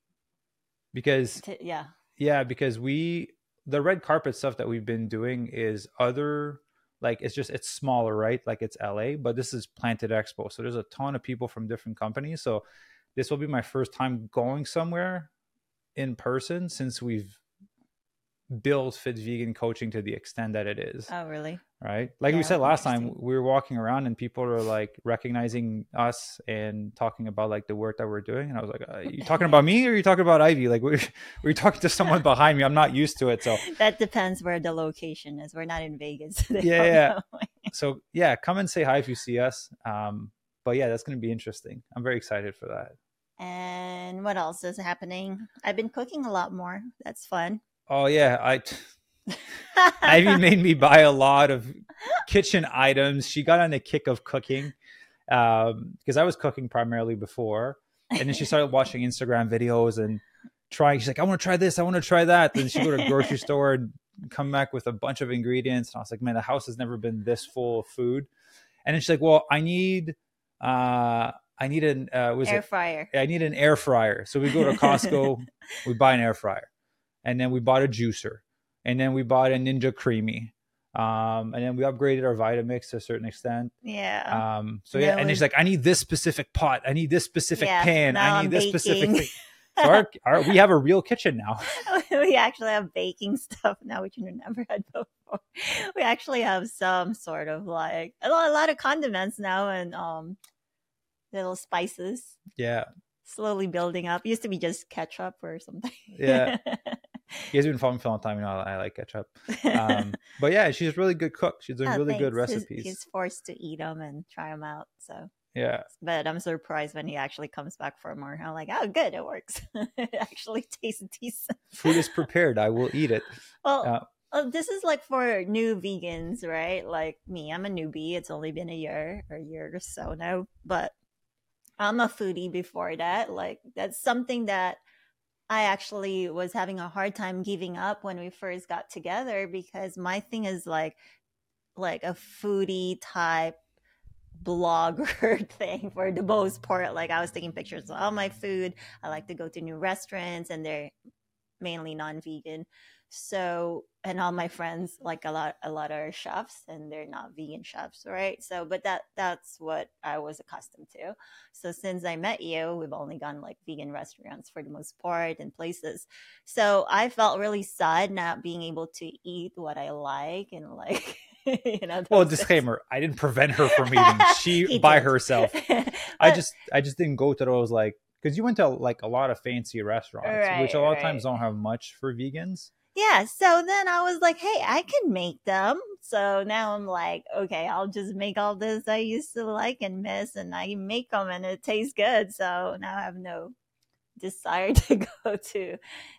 Speaker 1: Because
Speaker 2: yeah,
Speaker 1: yeah, because we the red carpet stuff that we've been doing is other like it's just it's smaller, right? Like it's L A, but this is Planted Expo, so there's a ton of people from different companies. So this will be my first time going somewhere in person since we've built Fit Vegan coaching to the extent that it is.
Speaker 2: Oh, really?
Speaker 1: Right? Like
Speaker 2: Yeah,
Speaker 1: we said last time,
Speaker 2: interesting.
Speaker 1: we were walking around and people are like recognizing us and talking about like the work that we're doing. And I was like, are you talking about me or are you talking about Ivy? Like, we're, we're talking to someone behind me. I'm not used to it. So
Speaker 2: That depends where the location is. We're not in Vegas. So they
Speaker 1: yeah,
Speaker 2: don't
Speaker 1: yeah.
Speaker 2: know.
Speaker 1: So yeah, come and say hi if you see us. Um, but yeah, that's going to be interesting. I'm very excited for that.
Speaker 2: And what else is happening? I've been cooking a lot more. That's fun.
Speaker 1: Oh yeah, I Ivy made me buy a lot of kitchen items. She got on the kick of cooking um, because I was cooking primarily before, and then she started watching Instagram videos and trying. She's like, "I want to try this. I want to try that." Then she go to the grocery store and come back with a bunch of ingredients. And I was like, "Man, the house has never been this full of food." And then she's like, "Well, I need." Uh, I need an uh, was
Speaker 2: air
Speaker 1: it?
Speaker 2: fryer.
Speaker 1: I need an air fryer. So we go to Costco, we buy an air fryer, and then we bought a juicer, and then we bought a Ninja Creamy, um, and then we upgraded our Vitamix to a certain extent.
Speaker 2: Yeah.
Speaker 1: Um, so yeah, and then she's like, I need this specific pot, I need this specific
Speaker 2: Yeah,
Speaker 1: pan,
Speaker 2: now
Speaker 1: I need
Speaker 2: I'm
Speaker 1: this
Speaker 2: baking.
Speaker 1: specific thing. So our, our, we have a real kitchen now.
Speaker 2: We actually have baking stuff now, which we never had before. We actually have some sort of like a lot, a lot of condiments now and um. little spices.
Speaker 1: Yeah.
Speaker 2: Slowly building up. Used to be just ketchup or something.
Speaker 1: Yeah. You guys have been following me for a long time. You know, I like ketchup. Um, but yeah, she's a really good cook. She's doing
Speaker 2: Oh,
Speaker 1: really
Speaker 2: thanks.
Speaker 1: good recipes.
Speaker 2: He's, he's forced to eat them and try them out. So
Speaker 1: yeah.
Speaker 2: But I'm surprised when he actually comes back for more. I'm like, oh, good, it works. It actually tastes decent.
Speaker 1: Food is prepared. I will eat it.
Speaker 2: Well,
Speaker 1: Uh,
Speaker 2: well, this is like for new vegans, right? Like me, I'm a newbie. It's only been a year or a year or so now, but I'm a foodie before that. Like that's something that I actually was having a hard time giving up when we first got together because my thing is like like a foodie type blogger thing for the most part. Like I was taking pictures of all my food. I like to go to new restaurants and they're mainly non-vegan. So, and all my friends, like a lot, a lot are chefs and they're not vegan chefs, right? So, but that, that's what I was accustomed to. So since I met you, we've only gone like vegan restaurants for the most part and places. So I felt really sad not being able to eat what I like and like, you know.
Speaker 1: Well, disclaimer, I didn't prevent her from eating. She by
Speaker 2: did.
Speaker 1: herself.
Speaker 2: But,
Speaker 1: I just, I just didn't go to those like, because you went to like a lot of fancy restaurants,
Speaker 2: right,
Speaker 1: which a lot
Speaker 2: right.
Speaker 1: of times don't have much for vegans.
Speaker 2: Yeah, so then I was like, hey, I can make them. So now I'm like, okay, I'll just make all this I used to like and miss, and I make them and it tastes good. So now I have no desire to go to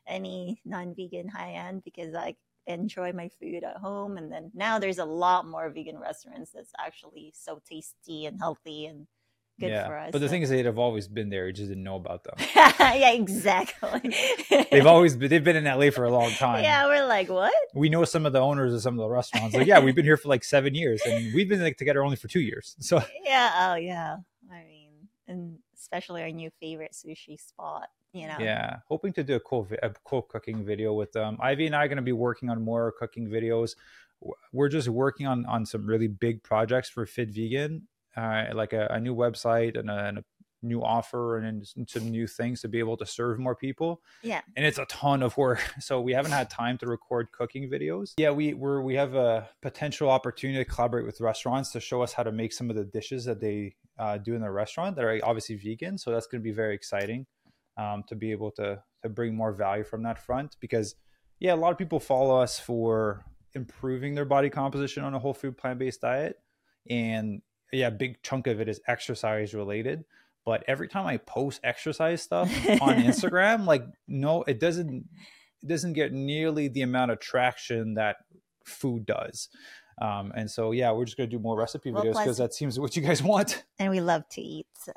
Speaker 2: any non-vegan high-end because I enjoy my food at home. And then now there's a lot more vegan restaurants that's actually so tasty and healthy and good
Speaker 1: yeah,
Speaker 2: for us.
Speaker 1: but the
Speaker 2: so.
Speaker 1: thing is, they've always been there. You just didn't know about them.
Speaker 2: Yeah, exactly.
Speaker 1: They've always been, they've been in L A for a long time.
Speaker 2: Yeah, we're like, what?
Speaker 1: We know some of the owners of some of the restaurants. Like, yeah, we've been here for like seven years, and we've been like together only for two years. So
Speaker 2: yeah, oh yeah. I mean, and especially our new favorite sushi spot. You know.
Speaker 1: Yeah, hoping to do a cool a cool cooking video with them. Ivy and I are going to be working on more cooking videos. We're just working on on some really big projects for Fit Vegan. Uh, like a, a new website and a, and a new offer and, and some new things to be able to serve more people.
Speaker 2: Yeah.
Speaker 1: And it's a ton of work. So we haven't had time to record cooking videos. Yeah, we we're, we have a potential opportunity to collaborate with restaurants to show us how to make some of the dishes that they uh, do in their restaurant that are obviously vegan. So that's going to be very exciting um, to be able to, to bring more value from that front because, yeah, a lot of people follow us for improving their body composition on a whole food plant-based diet. And yeah, a big chunk of it is exercise related. But every time I post exercise stuff on Instagram, like, no, it doesn't, it doesn't get nearly the amount of traction that food does. Um, and so, yeah, we're just going to do more recipe
Speaker 2: Well,
Speaker 1: videos
Speaker 2: plus-
Speaker 1: because that seems what you guys want.
Speaker 2: And we love to eat, so.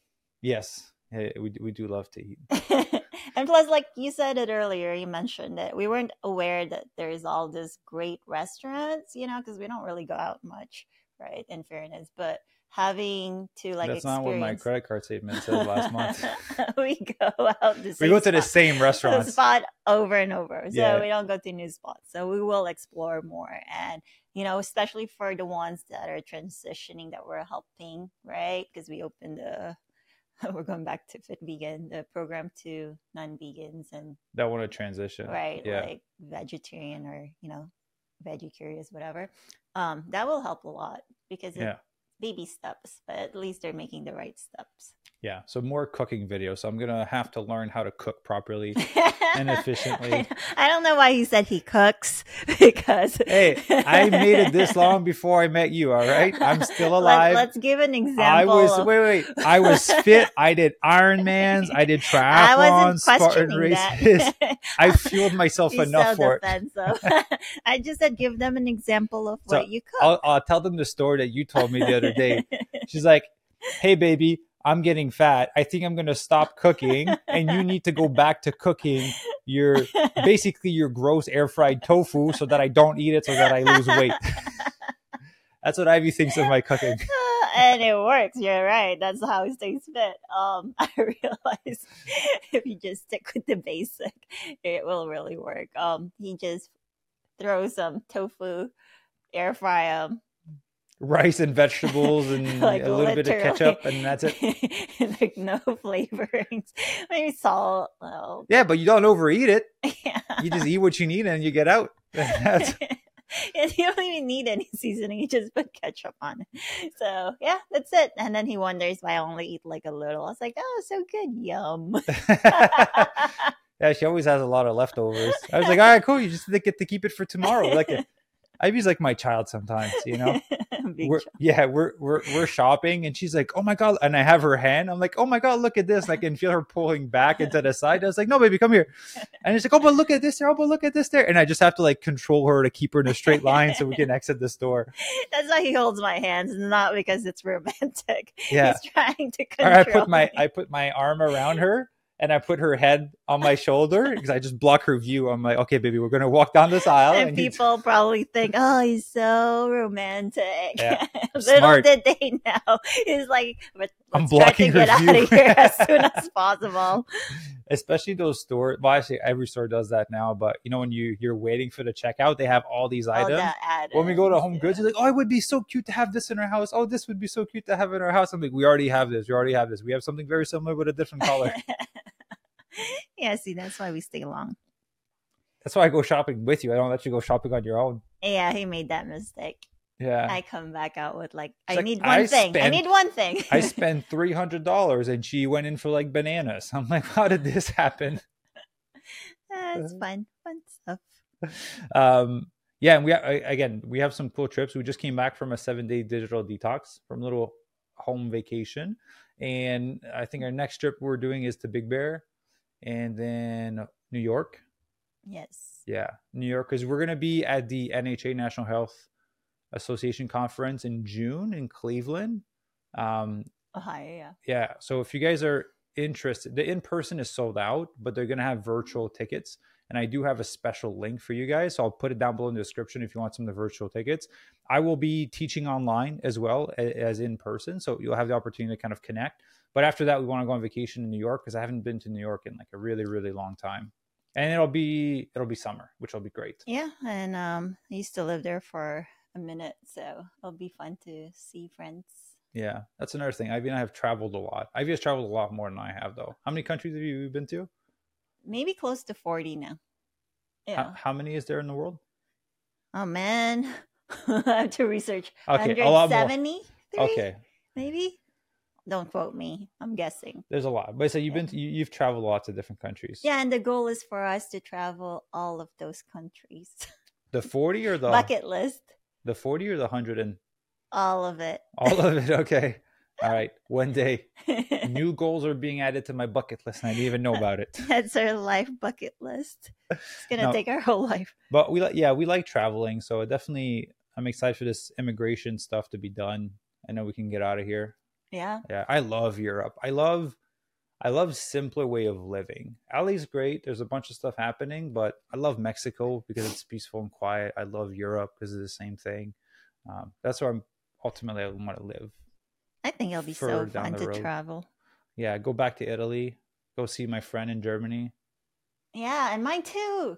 Speaker 1: Yes, we, we do love to eat.
Speaker 2: And plus, like you said it earlier, you mentioned it. We weren't aware that there's all these great restaurants, you know, because we don't really go out much. Right, in fairness, but having to like
Speaker 1: that's
Speaker 2: experience...
Speaker 1: not what my credit card statement said last month.
Speaker 2: We go out the same
Speaker 1: we go to
Speaker 2: spot,
Speaker 1: the same restaurants
Speaker 2: the spot over and over, so
Speaker 1: yeah.
Speaker 2: we don't go to new spots. So we will explore more, and you know, especially for the ones that are transitioning that we're helping, right? Because we opened a we're going back to Fit Vegan, the program to non-vegans and
Speaker 1: that want to transition.
Speaker 2: Right.
Speaker 1: Yeah.
Speaker 2: Like vegetarian or, you know, veggie curious, whatever. Um, that will help a lot because it's
Speaker 1: Yeah.
Speaker 2: baby steps, but at least they're making the right steps.
Speaker 1: Yeah. So more cooking videos. So I'm going to have to learn how to cook properly and efficiently.
Speaker 2: I don't know why he said he cooks because
Speaker 1: Hey, I made it this long before I met you. All right. I'm still alive.
Speaker 2: Let, let's give an example.
Speaker 1: I was,
Speaker 2: of...
Speaker 1: wait, wait, I was fit. I did Ironmans. I did triathlons,
Speaker 2: I wasn't
Speaker 1: Spartan
Speaker 2: questioning
Speaker 1: races.
Speaker 2: that.
Speaker 1: I fueled myself
Speaker 2: You're
Speaker 1: enough
Speaker 2: so
Speaker 1: for
Speaker 2: defensive.
Speaker 1: it.
Speaker 2: I just said give them an example of
Speaker 1: So
Speaker 2: what you cook.
Speaker 1: I'll, I'll tell them the story that you told me the other day. She's like, hey, baby, I'm getting fat. I think I'm going to stop cooking and you need to go back to cooking your basically your gross air fried tofu so that I don't eat it so that I lose weight. That's what Ivy thinks of my cooking.
Speaker 2: And it works. You're right. That's how it stays fit. Um, I realize if you just stick with the basic, it will really work. Um, he just throws some tofu, air fry them.
Speaker 1: Rice and vegetables and like a little bit of ketchup and that's it.
Speaker 2: Like no flavorings. Maybe salt. Well,
Speaker 1: yeah, but you don't overeat it.
Speaker 2: Yeah.
Speaker 1: You just eat what you need and you get out. That's...
Speaker 2: Yeah, you don't even need any seasoning. You just put ketchup on it. So yeah, that's it. And then he wonders why I only eat like a little. I was like, oh, so good. Yum.
Speaker 1: Yeah, she always has a lot of leftovers. I was like, all right, cool. You just get to keep it for tomorrow. Like a, Ivy's like my child sometimes, you know? We're, yeah, we're we're we're shopping and she's like, oh my God. And I have her hand. I'm like, oh my God, look at this. I can feel her pulling back into the side. I was like, no, baby, come here. And she's like, oh, but look at this there. Oh, but look at this there. And I just have to like control her to keep her in a straight line so we can exit the store.
Speaker 2: That's why he holds my hands, not because it's romantic.
Speaker 1: Yeah.
Speaker 2: He's trying to control
Speaker 1: or I put my
Speaker 2: me.
Speaker 1: I put my arm around her. And I put her head on my shoulder because I just block her view. I'm like, okay, baby, we're going to walk down this aisle.
Speaker 2: And,
Speaker 1: and
Speaker 2: people you... probably think, oh, he's so romantic.
Speaker 1: Yeah,
Speaker 2: Little
Speaker 1: smart.
Speaker 2: did they know. He's like, but
Speaker 1: I'm
Speaker 2: let's
Speaker 1: blocking
Speaker 2: try to
Speaker 1: her
Speaker 2: get
Speaker 1: view.
Speaker 2: out of here as soon as possible.
Speaker 1: Especially those stores. Well, actually, every store does that now. But, you know, when you, you're waiting for the checkout, they have all these
Speaker 2: All
Speaker 1: items.
Speaker 2: items.
Speaker 1: When we go to Home Goods, you're like, oh, it would be so cute to have this in our house. Oh, this would be so cute to have in our house. I'm like, we already have this. We already have this. We have something very similar with a different color.
Speaker 2: Yeah, see, that's why we stay long.
Speaker 1: That's why I go shopping with you. I don't let you go shopping on your own.
Speaker 2: Yeah, he made that mistake.
Speaker 1: Yeah.
Speaker 2: I come back out with like,
Speaker 1: It's
Speaker 2: I
Speaker 1: like,
Speaker 2: need one
Speaker 1: I
Speaker 2: thing.
Speaker 1: spent-
Speaker 2: I need one thing.
Speaker 1: I spent three hundred dollars and she went in for like bananas. I'm like, how did this happen?
Speaker 2: That's fun. Fun stuff.
Speaker 1: Um, yeah, and we again we have some cool trips. We just came back from a seven day digital detox from a little home vacation, and I think our next trip we're doing is to Big Bear, and then New York.
Speaker 2: Yes.
Speaker 1: Yeah, New York, because we're gonna be at the N H A National Health Association conference in June in Cleveland. Um,
Speaker 2: Ohio, yeah.
Speaker 1: Yeah, so if you guys are interested, the in-person is sold out, but they're gonna have virtual tickets. And I do have a special link for you guys. So I'll put it down below in the description if you want some of the virtual tickets. I will be teaching online as well as in person. So you'll have the opportunity to kind of connect. But after that, we want to go on vacation in New York because I haven't been to New York in like a really, really long time. And it'll be it'll be summer, which will be great.
Speaker 2: Yeah, and um, I used to live there for a minute. So it'll be fun to see friends.
Speaker 1: Yeah, that's another thing. Ivy and I have traveled a lot. Ivy has traveled a lot more than I have, though. How many countries have you been to?
Speaker 2: Maybe close to forty now. Yeah.
Speaker 1: How, how many is there in the world?
Speaker 2: Oh man, I have to research.
Speaker 1: Okay, a lot more.
Speaker 2: one hundred seventy-three?
Speaker 1: Okay,
Speaker 2: maybe. Don't quote me. I'm guessing.
Speaker 1: There's a lot, but so you've
Speaker 2: Yeah.
Speaker 1: been to, you, you've traveled lots of different countries.
Speaker 2: Yeah, and the goal is for us to travel all of those countries.
Speaker 1: The forty or the
Speaker 2: Bucket list.
Speaker 1: the forty or the hundred and
Speaker 2: All of it.
Speaker 1: all of it. Okay, all right. One day, new goals are being added to my bucket list, and I didn't even know about it.
Speaker 2: That's our life bucket list. It's gonna
Speaker 1: No.
Speaker 2: take our whole life.
Speaker 1: But we like, yeah, we like traveling, so definitely, I'm excited for this immigration stuff to be done. I know we can get out of here.
Speaker 2: Yeah.
Speaker 1: Yeah, I love Europe. I love, I love simpler way of living. L A's great. There's a bunch of stuff happening, but I love Mexico because it's peaceful and quiet. I love Europe because it's the same thing. Um, that's where I'm ultimately I want to live.
Speaker 2: I think it'll be so
Speaker 1: Further down
Speaker 2: fun
Speaker 1: the
Speaker 2: to
Speaker 1: road.
Speaker 2: travel.
Speaker 1: Yeah, go back to Italy. Go see my friend in Germany.
Speaker 2: Yeah, and mine too.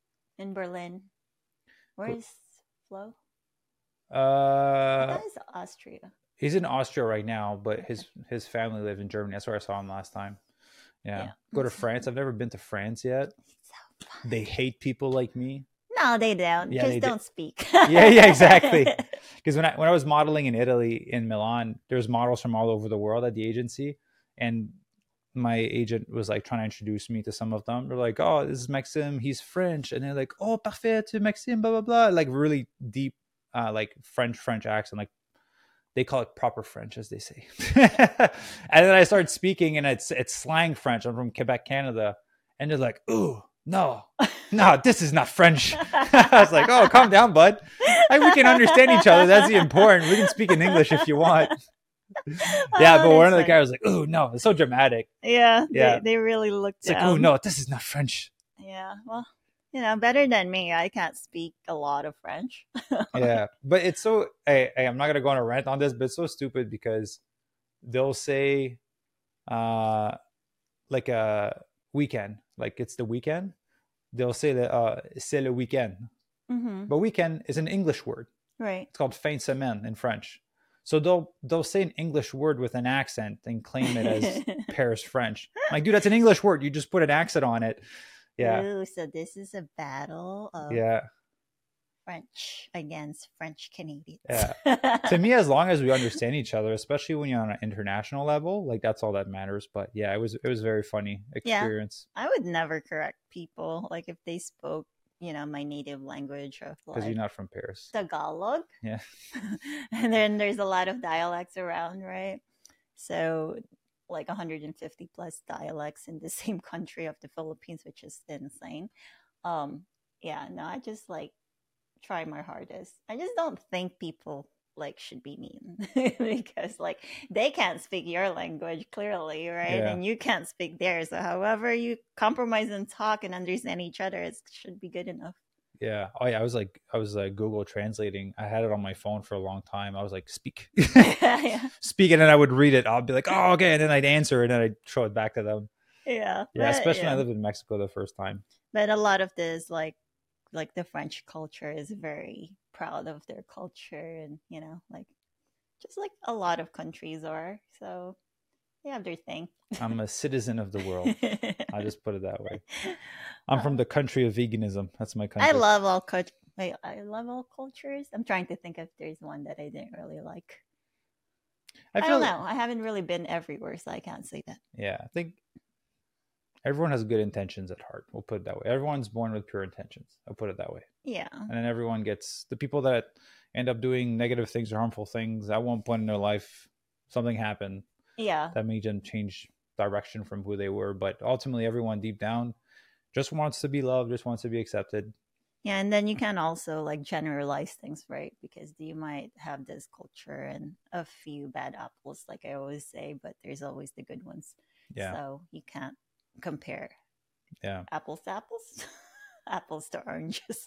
Speaker 2: In Berlin. Where's Flo?
Speaker 1: Uh,
Speaker 2: That is Austria.
Speaker 1: He's in Austria right now, but his his family live in Germany. That's where I saw him last time. Yeah. yeah. Go to France. I've never been to France yet. So they hate people like me.
Speaker 2: No, they don't. Yeah, Just they don't do. speak.
Speaker 1: yeah, yeah, exactly. Because when I when I was modeling in Italy, in Milan, there's models from all over the world at the agency, and my agent was like trying to introduce me to some of them. They're like, "Oh, this is Maxime. He's French," and they're like, "Oh, parfait, tu Maxime, blah blah blah," like really deep, uh, like French French accent, like. They call it proper French, as they say. And then I started speaking, and it's it's slang French. I'm from Quebec, Canada. And they're like, ooh, no, no, this is not French. I was like, oh, calm down, bud. Like, we can understand each other. That's the important. We can speak in English if you want. Yeah, oh, but one of the guys was like, ooh, no, it's so dramatic.
Speaker 2: Yeah, yeah. They, they really looked
Speaker 1: It's down. Like, ooh, no, this is not French.
Speaker 2: Yeah, well. You know, better than me. I can't speak a lot of French.
Speaker 1: Yeah, but it's so, hey, hey, I'm not going to go on a rant on this, but it's so stupid because they'll say uh, like a weekend, like it's the weekend. They'll say that uh, c'est le weekend. Mm-hmm. But weekend is an English word.
Speaker 2: Right.
Speaker 1: It's called fin de semaine in French. So they'll they'll say an English word with an accent and claim it as Paris French. I'm like, dude, that's an English word. You just put an accent on it. Yeah.
Speaker 2: Ooh, so this is a battle of
Speaker 1: yeah.
Speaker 2: French against French Canadians.
Speaker 1: Yeah. To me, as long as we understand each other, especially when you're on an international level, like that's all that matters. But yeah, it was it was very funny experience.
Speaker 2: Yeah. I would never correct people like if they spoke, you know, my native language of like
Speaker 1: because you're not from Paris.
Speaker 2: Tagalog.
Speaker 1: Yeah.
Speaker 2: And then there's a lot of dialects around, right? So like one hundred fifty plus dialects in the same country of the Philippines, which is insane. Um, yeah, no, I just like try my hardest. I just don't think people like should be mean because like they can't speak your language clearly, right? Yeah. And you can't speak theirs. So however you compromise and talk and understand each other, it should be good enough.
Speaker 1: Yeah. Oh yeah. I was like, I was like Google translating. I had it on my phone for a long time. I was like, speak,
Speaker 2: yeah.
Speaker 1: speak. And then I would read it. I'll be like, oh, okay. And then I'd answer and then I'd throw it back to them.
Speaker 2: Yeah.
Speaker 1: Yeah.
Speaker 2: But,
Speaker 1: especially
Speaker 2: yeah.
Speaker 1: when I lived in Mexico the first time.
Speaker 2: But a lot of this, like, like the French culture is very proud of their culture and, you know, like just like a lot of countries are. So they have their thing.
Speaker 1: I'm a citizen of the world. I just put it that way. I'm from the country of veganism. That's my country.
Speaker 2: I love all cultures. I love all cultures. I'm trying to think if there's one that I didn't really like. I, feel I don't know. I haven't really been everywhere, so I can't say that.
Speaker 1: Yeah, I think everyone has good intentions at heart. We'll put it that way. Everyone's born with pure intentions. I'll put it that way.
Speaker 2: Yeah.
Speaker 1: And then everyone gets the people that end up doing negative things or harmful things at one point in their life, something happened.
Speaker 2: Yeah.
Speaker 1: That made them change direction from who they were. But ultimately, everyone deep down just wants to be loved, just wants to be accepted.
Speaker 2: Yeah, and then you can also like generalize things, right? Because you might have this culture and a few bad apples, like I always say, but there's always the good ones.
Speaker 1: Yeah.
Speaker 2: So you can't compare.
Speaker 1: Yeah.
Speaker 2: Apples to apples, apples to oranges.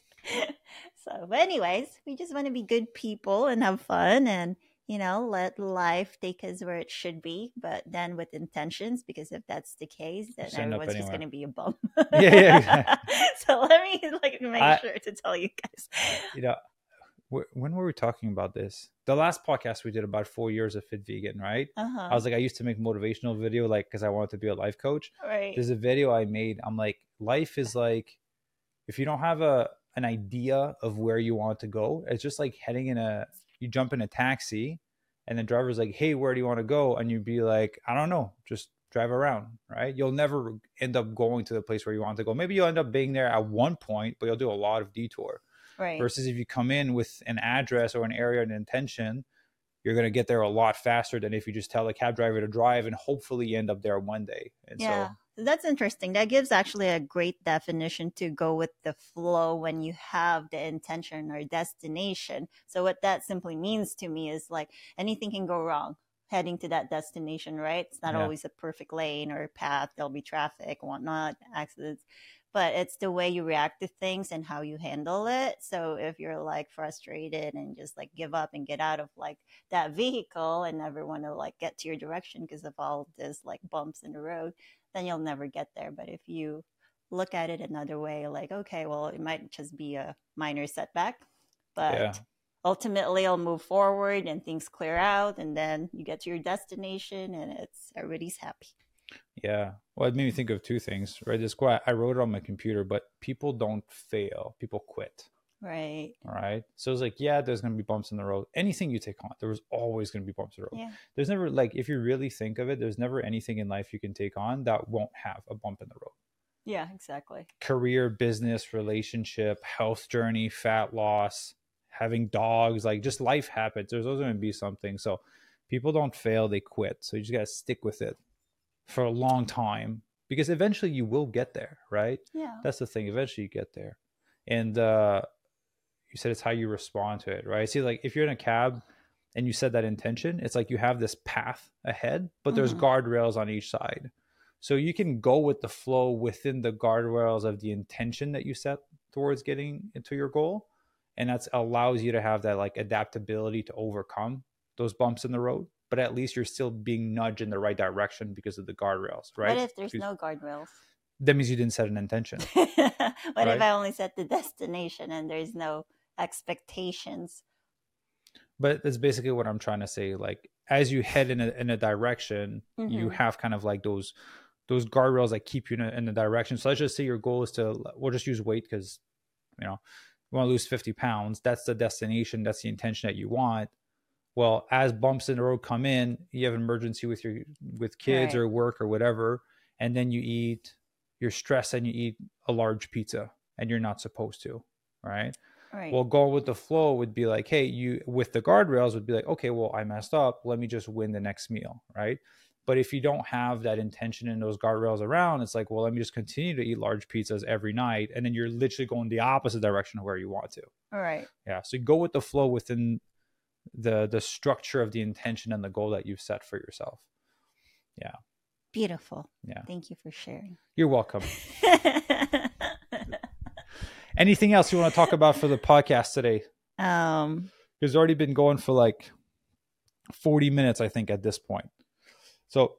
Speaker 2: So, but anyways, we just want to be good people and have fun and, you know, let life take us where it should be, but then with intentions, because if that's the case, then everyone's just going to be a bum.
Speaker 1: Yeah, yeah, yeah.
Speaker 2: So let me like make I, sure to tell you guys.
Speaker 1: You know, when were we talking about this? The last podcast we did about four years of Fit Vegan, right?
Speaker 2: Uh-huh.
Speaker 1: I was like, I used to make motivational video, like, because I wanted to be a life coach.
Speaker 2: Right.
Speaker 1: There's a video I made. I'm like, life is like, if you don't have a an idea of where you want to go, it's just like heading in a, you jump in a taxi and the driver's like, hey, where do you want to go? And you'd be like, I don't know, just drive around, right? You'll never end up going to the place where you want to go. Maybe you'll end up being there at one point, but you'll do a lot of detour.
Speaker 2: Right.
Speaker 1: Versus if you come in with an address or an area and intention, you're going to get there a lot faster than if you just tell the cab driver to drive and hopefully you end up there one day. And
Speaker 2: yeah.
Speaker 1: so
Speaker 2: that's interesting. That gives actually a great definition to go with the flow when you have the intention or destination. So what that simply means to me is like anything can go wrong heading to that destination, right? It's not
Speaker 1: Yeah.
Speaker 2: always a perfect lane or path. There'll be traffic, whatnot, accidents. But it's the way you react to things and how you handle it. So if you're like frustrated and just like give up and get out of like that vehicle and never want to like get to your direction because of all this like bumps in the road, then you'll never get there. But if you look at it another way, like, okay, well, it might just be a minor setback, but
Speaker 1: Yeah.
Speaker 2: ultimately it'll move forward and things clear out, and then you get to your destination and it's everybody's happy.
Speaker 1: Yeah. Well, it made me think of two things, right? This quote, I wrote it on my computer, but people don't fail, people quit.
Speaker 2: Right.
Speaker 1: All right. So it's like, yeah, there's going to be bumps in the road. Anything you take on, there was always going to be bumps in the road.
Speaker 2: Yeah.
Speaker 1: There's never, like, if you really think of it, there's never anything in life you can take on that won't have a bump in the road.
Speaker 2: Yeah, exactly.
Speaker 1: Career, business, relationship, health journey, fat loss, having dogs, like just life happens. There's always going to be something. So people don't fail, they quit. So you just got to stick with it for a long time, because eventually you will get there, right?
Speaker 2: Yeah.
Speaker 1: That's the thing. Eventually you get there. And uh, you said it's how you respond to it, right? See, like if you're in a cab and you set that intention, it's like you have this path ahead, but there's
Speaker 2: Mhm.
Speaker 1: guardrails on each side. So you can go with the flow within the guardrails of the intention that you set towards getting into your goal. And that allows you to have that like adaptability to overcome those bumps in the road. But at least you're still being nudged in the right direction because of the guardrails, right?
Speaker 2: What if there's
Speaker 1: Because
Speaker 2: no guardrails?
Speaker 1: that means you didn't set an intention.
Speaker 2: What
Speaker 1: Right.
Speaker 2: if I only set the destination and there's no expectations?
Speaker 1: But that's basically what I'm trying to say. Like as you head in a, in a direction, you
Speaker 2: Mhm.
Speaker 1: have kind of like those those guardrails that keep you in a, in the direction. So let's just say your goal is to, we'll just use weight because, you know, you want to lose fifty pounds. That's the destination. That's the intention that you want. Well, as bumps in the road come in, you have an emergency with your with kids
Speaker 2: Right.
Speaker 1: or work or whatever, and then you eat, you're stressed and you eat a large pizza and you're not supposed to, right?
Speaker 2: Right.
Speaker 1: Well, going with the flow would be like, hey, you with the guardrails would be like, okay, well, I messed up. Let me just win the next meal, right? But if you don't have that intention and those guardrails around, it's like, well, let me just continue to eat large pizzas every night. And then you're literally going the opposite direction of where you want to.
Speaker 2: All right.
Speaker 1: Yeah. So go with the flow within the the structure of the intention and the goal that you've set for yourself. Yeah.
Speaker 2: Beautiful.
Speaker 1: Yeah.
Speaker 2: Thank you for sharing.
Speaker 1: You're welcome. Anything else you want to talk about for the podcast today?
Speaker 2: um,
Speaker 1: It's already been going for like forty minutes, I think, at this point. So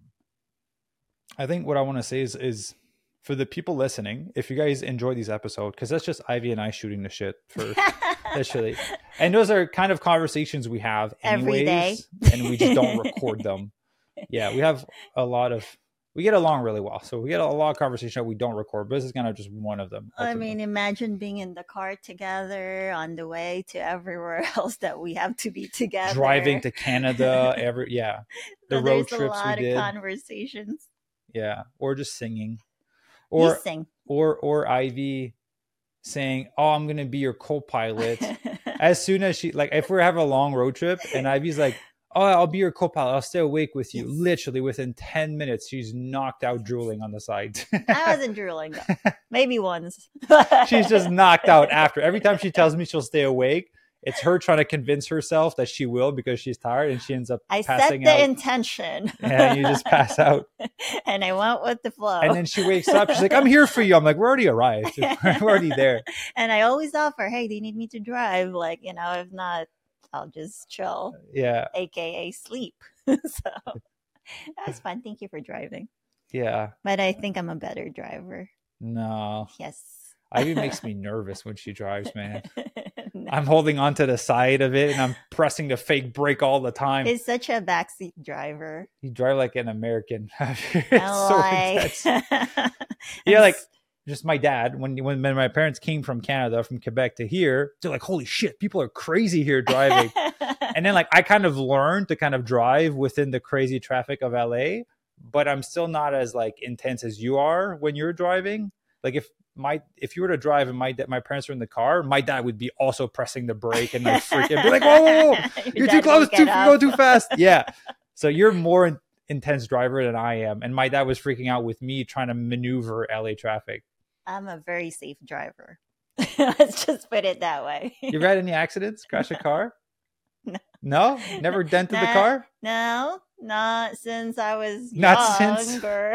Speaker 1: I think what I want to say is, is for the people listening, if you guys enjoy these episodes, because that's just Ivy and I shooting the shit for literally. And those are kind of conversations we have
Speaker 2: Every
Speaker 1: anyways,
Speaker 2: day.
Speaker 1: and we just don't record them. Yeah, we have a lot of, we get along really well. So we get a lot of conversation that we don't record, but this is kind of just one of them.
Speaker 2: I
Speaker 1: ultimately.
Speaker 2: mean, imagine being in the car together on the way to everywhere else that we have to be together.
Speaker 1: Driving to Canada, every yeah, the
Speaker 2: So
Speaker 1: road
Speaker 2: there's
Speaker 1: trips
Speaker 2: a lot
Speaker 1: we did,
Speaker 2: of conversations.
Speaker 1: yeah, or just singing,
Speaker 2: You
Speaker 1: or
Speaker 2: sing.
Speaker 1: or or Ivy saying, "Oh, I'm gonna be your co-pilot." As soon as she like, if we're having a long road trip, and Ivy's like, "Oh, I'll be your co-pilot. I'll stay awake with you."
Speaker 2: Yes.
Speaker 1: Literally within ten minutes, she's knocked out drooling on the side.
Speaker 2: I wasn't drooling though. Maybe once.
Speaker 1: She's just knocked out after. Every time she tells me she'll stay awake, it's her trying to convince herself that she will because she's tired, and she ends up
Speaker 2: I
Speaker 1: passing
Speaker 2: set the
Speaker 1: out.
Speaker 2: intention.
Speaker 1: And you just pass out.
Speaker 2: And I went with the flow.
Speaker 1: And then she wakes up. She's like, "I'm here for you." I'm like, "We're already arrived. We're already there."
Speaker 2: And I always offer, hey, do you need me to drive? Like, you know, if not, I'll just chill,
Speaker 1: Yeah.
Speaker 2: A K A sleep. So that's fun. Thank you for driving.
Speaker 1: Yeah.
Speaker 2: But I think I'm a better driver.
Speaker 1: No.
Speaker 2: Yes.
Speaker 1: Ivy makes me nervous when she drives, man.
Speaker 2: No.
Speaker 1: I'm holding onto the side of it and I'm pressing the fake brake all the time.
Speaker 2: He's such a backseat driver.
Speaker 1: You drive like an American. It's
Speaker 2: I
Speaker 1: so
Speaker 2: like-
Speaker 1: intense. Yeah, like just my dad, when, when when my parents came from Canada, from Quebec to here, they're like, "Holy shit, people are crazy here driving." And then like I kind of learned to kind of drive within the crazy traffic of L A, but I'm still not as like intense as you are when you're driving. Like if my if you were to drive and my my parents were in the car, my dad would be also pressing the brake and like freaking be like, "Whoa, whoa, whoa.
Speaker 2: Your
Speaker 1: You're
Speaker 2: dad
Speaker 1: too
Speaker 2: will
Speaker 1: close,
Speaker 2: get
Speaker 1: too you
Speaker 2: up.
Speaker 1: go too fast." Yeah. So you're more in, intense driver than I am, and my dad was freaking out with me trying to maneuver L A traffic.
Speaker 2: I'm a very safe driver. Let's just put it that way.
Speaker 1: You ever had any accidents? Crash a car?
Speaker 2: No.
Speaker 1: No? Never dented the
Speaker 2: Nah.
Speaker 1: car?
Speaker 2: No, not since I was
Speaker 1: Not
Speaker 2: young
Speaker 1: since-
Speaker 2: or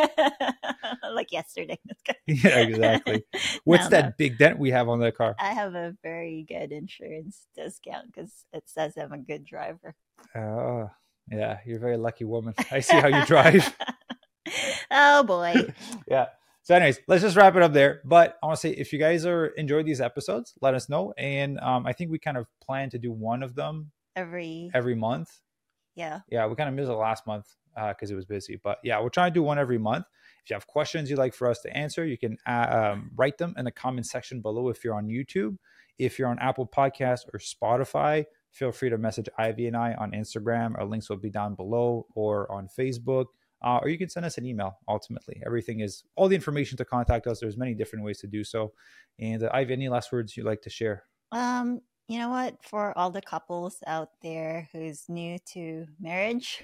Speaker 2: like yesterday.
Speaker 1: Yeah, exactly. What's
Speaker 2: No,
Speaker 1: that
Speaker 2: no.
Speaker 1: big dent we have on the car?
Speaker 2: I have a very good insurance discount because it says I'm a good driver.
Speaker 1: Oh, yeah. You're a very lucky woman. I see how you drive.
Speaker 2: Oh boy.
Speaker 1: Yeah. So anyways, let's just wrap it up there. But I want to say, if you guys are enjoyed these episodes, let us know. And um, I think we kind of plan to do one of them
Speaker 2: every
Speaker 1: every month.
Speaker 2: Yeah.
Speaker 1: Yeah, we kind of missed it last month because uh, it was busy. But yeah, we're trying to do one every month. If you have questions you'd like for us to answer, you can uh, um, write them in the comment section below if you're on YouTube. If you're on Apple Podcasts or Spotify, feel free to message Ivy and I on Instagram. Our links will be down below, or on Facebook. Uh, or you can send us an email. Ultimately, everything is all the information to contact us. There's many different ways to do so. And uh, Ivy, any last words you'd like to share?
Speaker 2: Um, you know what? For all the couples out there who's new to marriage,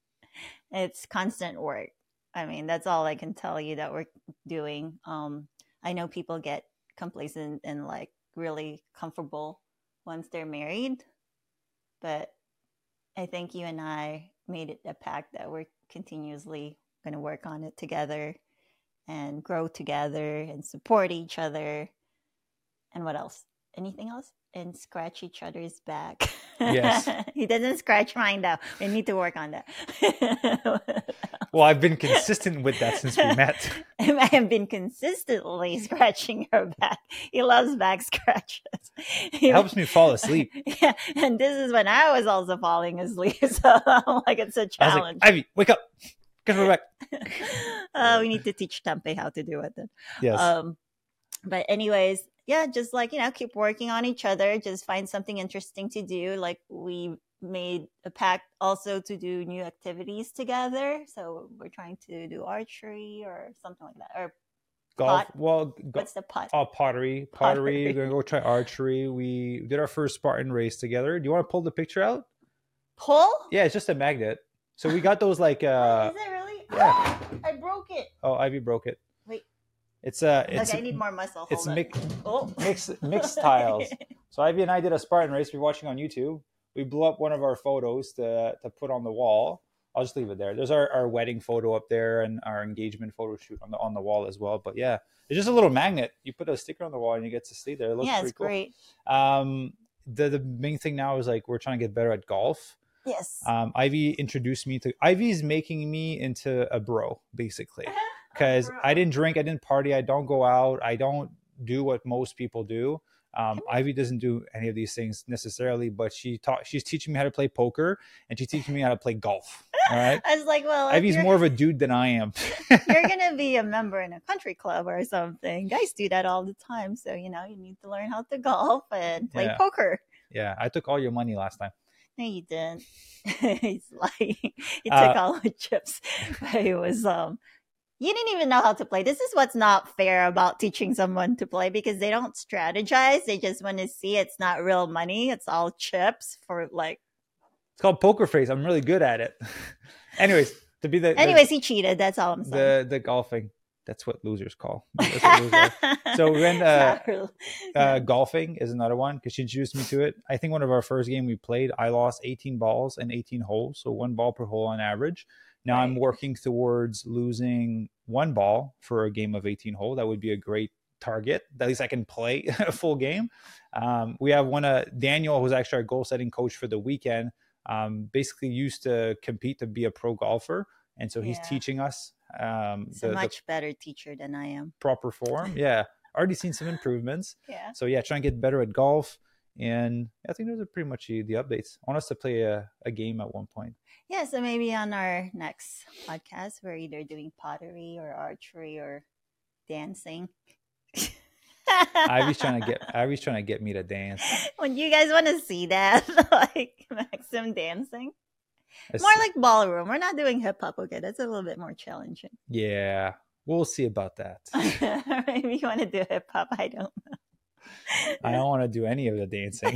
Speaker 2: it's constant work. I mean, that's all I can tell you that we're doing. Um, I know people get complacent and like really comfortable once they're married, but I think you and I made it a pact that we're continuously going to work on it together and grow together and support each other. And what else? Anything else? And scratch each other's back.
Speaker 1: Yes.
Speaker 2: He doesn't scratch mine though. We need to work on that.
Speaker 1: Well, I've been consistent with that since we met.
Speaker 2: I have been consistently scratching her back. He loves back scratches. He
Speaker 1: It helps me fall asleep.
Speaker 2: Yeah, and this is when I was also falling asleep. So I'm like, it's a challenge.
Speaker 1: I was like, Ivy, wake up. Get her back.
Speaker 2: uh, we need to teach Tempe how to do it then.
Speaker 1: Yes.
Speaker 2: Um, but anyways, yeah, just like, you know, keep working on each other. Just find something interesting to do. Like we made a pact also to do new activities together. So we're trying to do archery or something like that. Or
Speaker 1: golf.
Speaker 2: pot.
Speaker 1: Well, go-
Speaker 2: What's the pot?
Speaker 1: Oh, pottery. Pottery.
Speaker 2: Pottery.
Speaker 1: We're going to go try archery. We did our first Spartan race together. Do you want to pull the picture out?
Speaker 2: Pull?
Speaker 1: Yeah, it's just a magnet. So we got those like... uh
Speaker 2: Is it really?
Speaker 1: Yeah.
Speaker 2: I broke it.
Speaker 1: Oh, Ivy broke it.
Speaker 2: Wait.
Speaker 1: It's uh it's
Speaker 2: Okay, I need more muscle. Hold
Speaker 1: it's
Speaker 2: on.
Speaker 1: mix,
Speaker 2: Oh.
Speaker 1: mixed mixed tiles. So Ivy and I did a Spartan race. We're watching on YouTube. We blew up one of our photos to to put on the wall. I'll just leave it there. There's our, our wedding photo up there and our engagement photo shoot on the on the wall as well. But yeah, it's just a little magnet. You put a sticker on the wall and you get to stay there. It looks
Speaker 2: Yeah,
Speaker 1: pretty
Speaker 2: it's
Speaker 1: cool.
Speaker 2: great.
Speaker 1: Um, the the main thing now is like we're trying to get better at golf.
Speaker 2: Yes.
Speaker 1: Um, Ivy introduced me to Ivy's making me into a bro basically. Because I didn't drink, I didn't party, I don't go out, I don't do what most people do. Um, Ivy doesn't do any of these things necessarily, but she taught. She's teaching me how to play poker, and she's teaching me how to play golf. All right.
Speaker 2: I was like, well,
Speaker 1: Ivy's more of a dude than I am.
Speaker 2: You're gonna be a member in a country club or something. Guys do that all the time, so you know you need to learn how to golf and play
Speaker 1: Yeah.
Speaker 2: poker.
Speaker 1: Yeah, I took all your money last time.
Speaker 2: No, you didn't. He's lying. He took
Speaker 1: Uh,
Speaker 2: all the chips, but it was um. You didn't even know how to play. This is what's not fair about teaching someone to play because they don't strategize. They just want to see it's not real money. It's all chips for like.
Speaker 1: It's called poker face. I'm really good at it. Anyways, to be the
Speaker 2: Anyways, he cheated. That's all I'm
Speaker 1: the,
Speaker 2: saying.
Speaker 1: the the golfing. That's what losers call. That's what losers are. So we went uh, uh, golfing is another one because she introduced me to it. I think one of our first game we played, I lost eighteen balls and eighteen holes, so one ball per hole on average. Now
Speaker 2: Right.
Speaker 1: I'm working towards losing one ball for a game of eighteen hole. That would be a great target. At least I can play a full game. Um, we have one, uh, Daniel, who's actually our goal setting coach for the weekend, um, basically used to compete to be a pro golfer. And so he's
Speaker 2: Yeah.
Speaker 1: teaching us um,
Speaker 2: He's
Speaker 1: the,
Speaker 2: a
Speaker 1: the
Speaker 2: much better teacher than I am.
Speaker 1: proper form. Yeah. Already seen some improvements.
Speaker 2: Yeah.
Speaker 1: So yeah, trying to get better at golf. And I think those are pretty much the, the updates. I want us to play a, a game at one point.
Speaker 2: Yeah, so maybe on our next podcast, we're either doing pottery or archery or dancing.
Speaker 1: Ivy's trying to get Ivy's trying to get me to dance.
Speaker 2: When you guys want to see that, like Maxim dancing,
Speaker 1: It's-
Speaker 2: more like ballroom. We're not doing hip hop. Okay, that's a little bit more challenging.
Speaker 1: yeah, we'll see about that.
Speaker 2: Maybe you want to do hip hop. I don't know.
Speaker 1: I don't want to do any of the dancing.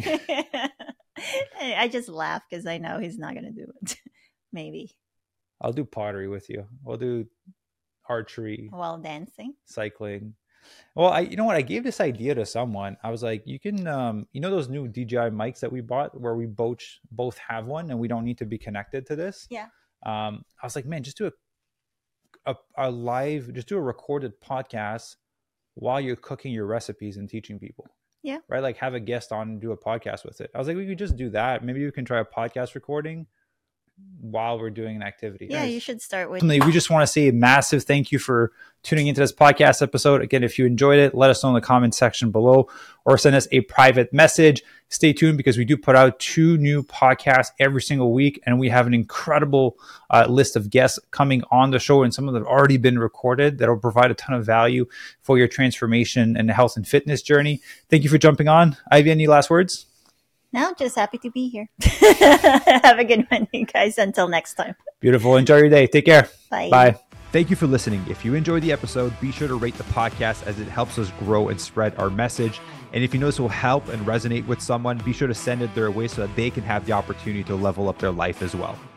Speaker 2: I just laugh because I know he's not going to do it. Maybe
Speaker 1: I'll do pottery with you. We'll do archery,
Speaker 2: while dancing.
Speaker 1: cycling. Well, I you know what? I gave this idea to someone. I was like, you can, um, you know, those new D J I mics that we bought where we both both have one and we don't need to be connected to this.
Speaker 2: Yeah.
Speaker 1: Um, I was like, man, just do a, a a live, just do a recorded podcast while you're cooking your recipes and teaching people.
Speaker 2: Yeah.
Speaker 1: Right. Like have a guest on and do a podcast with it. I was like, we could just do that. Maybe we can try a podcast recording while we're doing an activity.
Speaker 2: Yeah,
Speaker 1: Nice.
Speaker 2: You should start with.
Speaker 1: We just want to say a massive thank you for tuning into this podcast episode. Again, if you enjoyed it, let us know in the comment section below or send us a private message. Stay tuned because we do put out two new podcasts every single week, and we have an incredible uh, list of guests coming on the show, and some of them have already been recorded that will provide a ton of value for your transformation and health and fitness journey. Thank you for jumping on. Ivy, any last words?
Speaker 2: No, just happy to be here. Have a good one, you guys. Until next time.
Speaker 1: Beautiful. Enjoy your day. Take care.
Speaker 2: Bye.
Speaker 1: Bye. Thank you for listening. If you enjoyed the episode, be sure to rate the podcast as it helps us grow and spread our message. And if you know this will help and resonate with someone, be sure to send it their way so that they can have the opportunity to level up their life as well.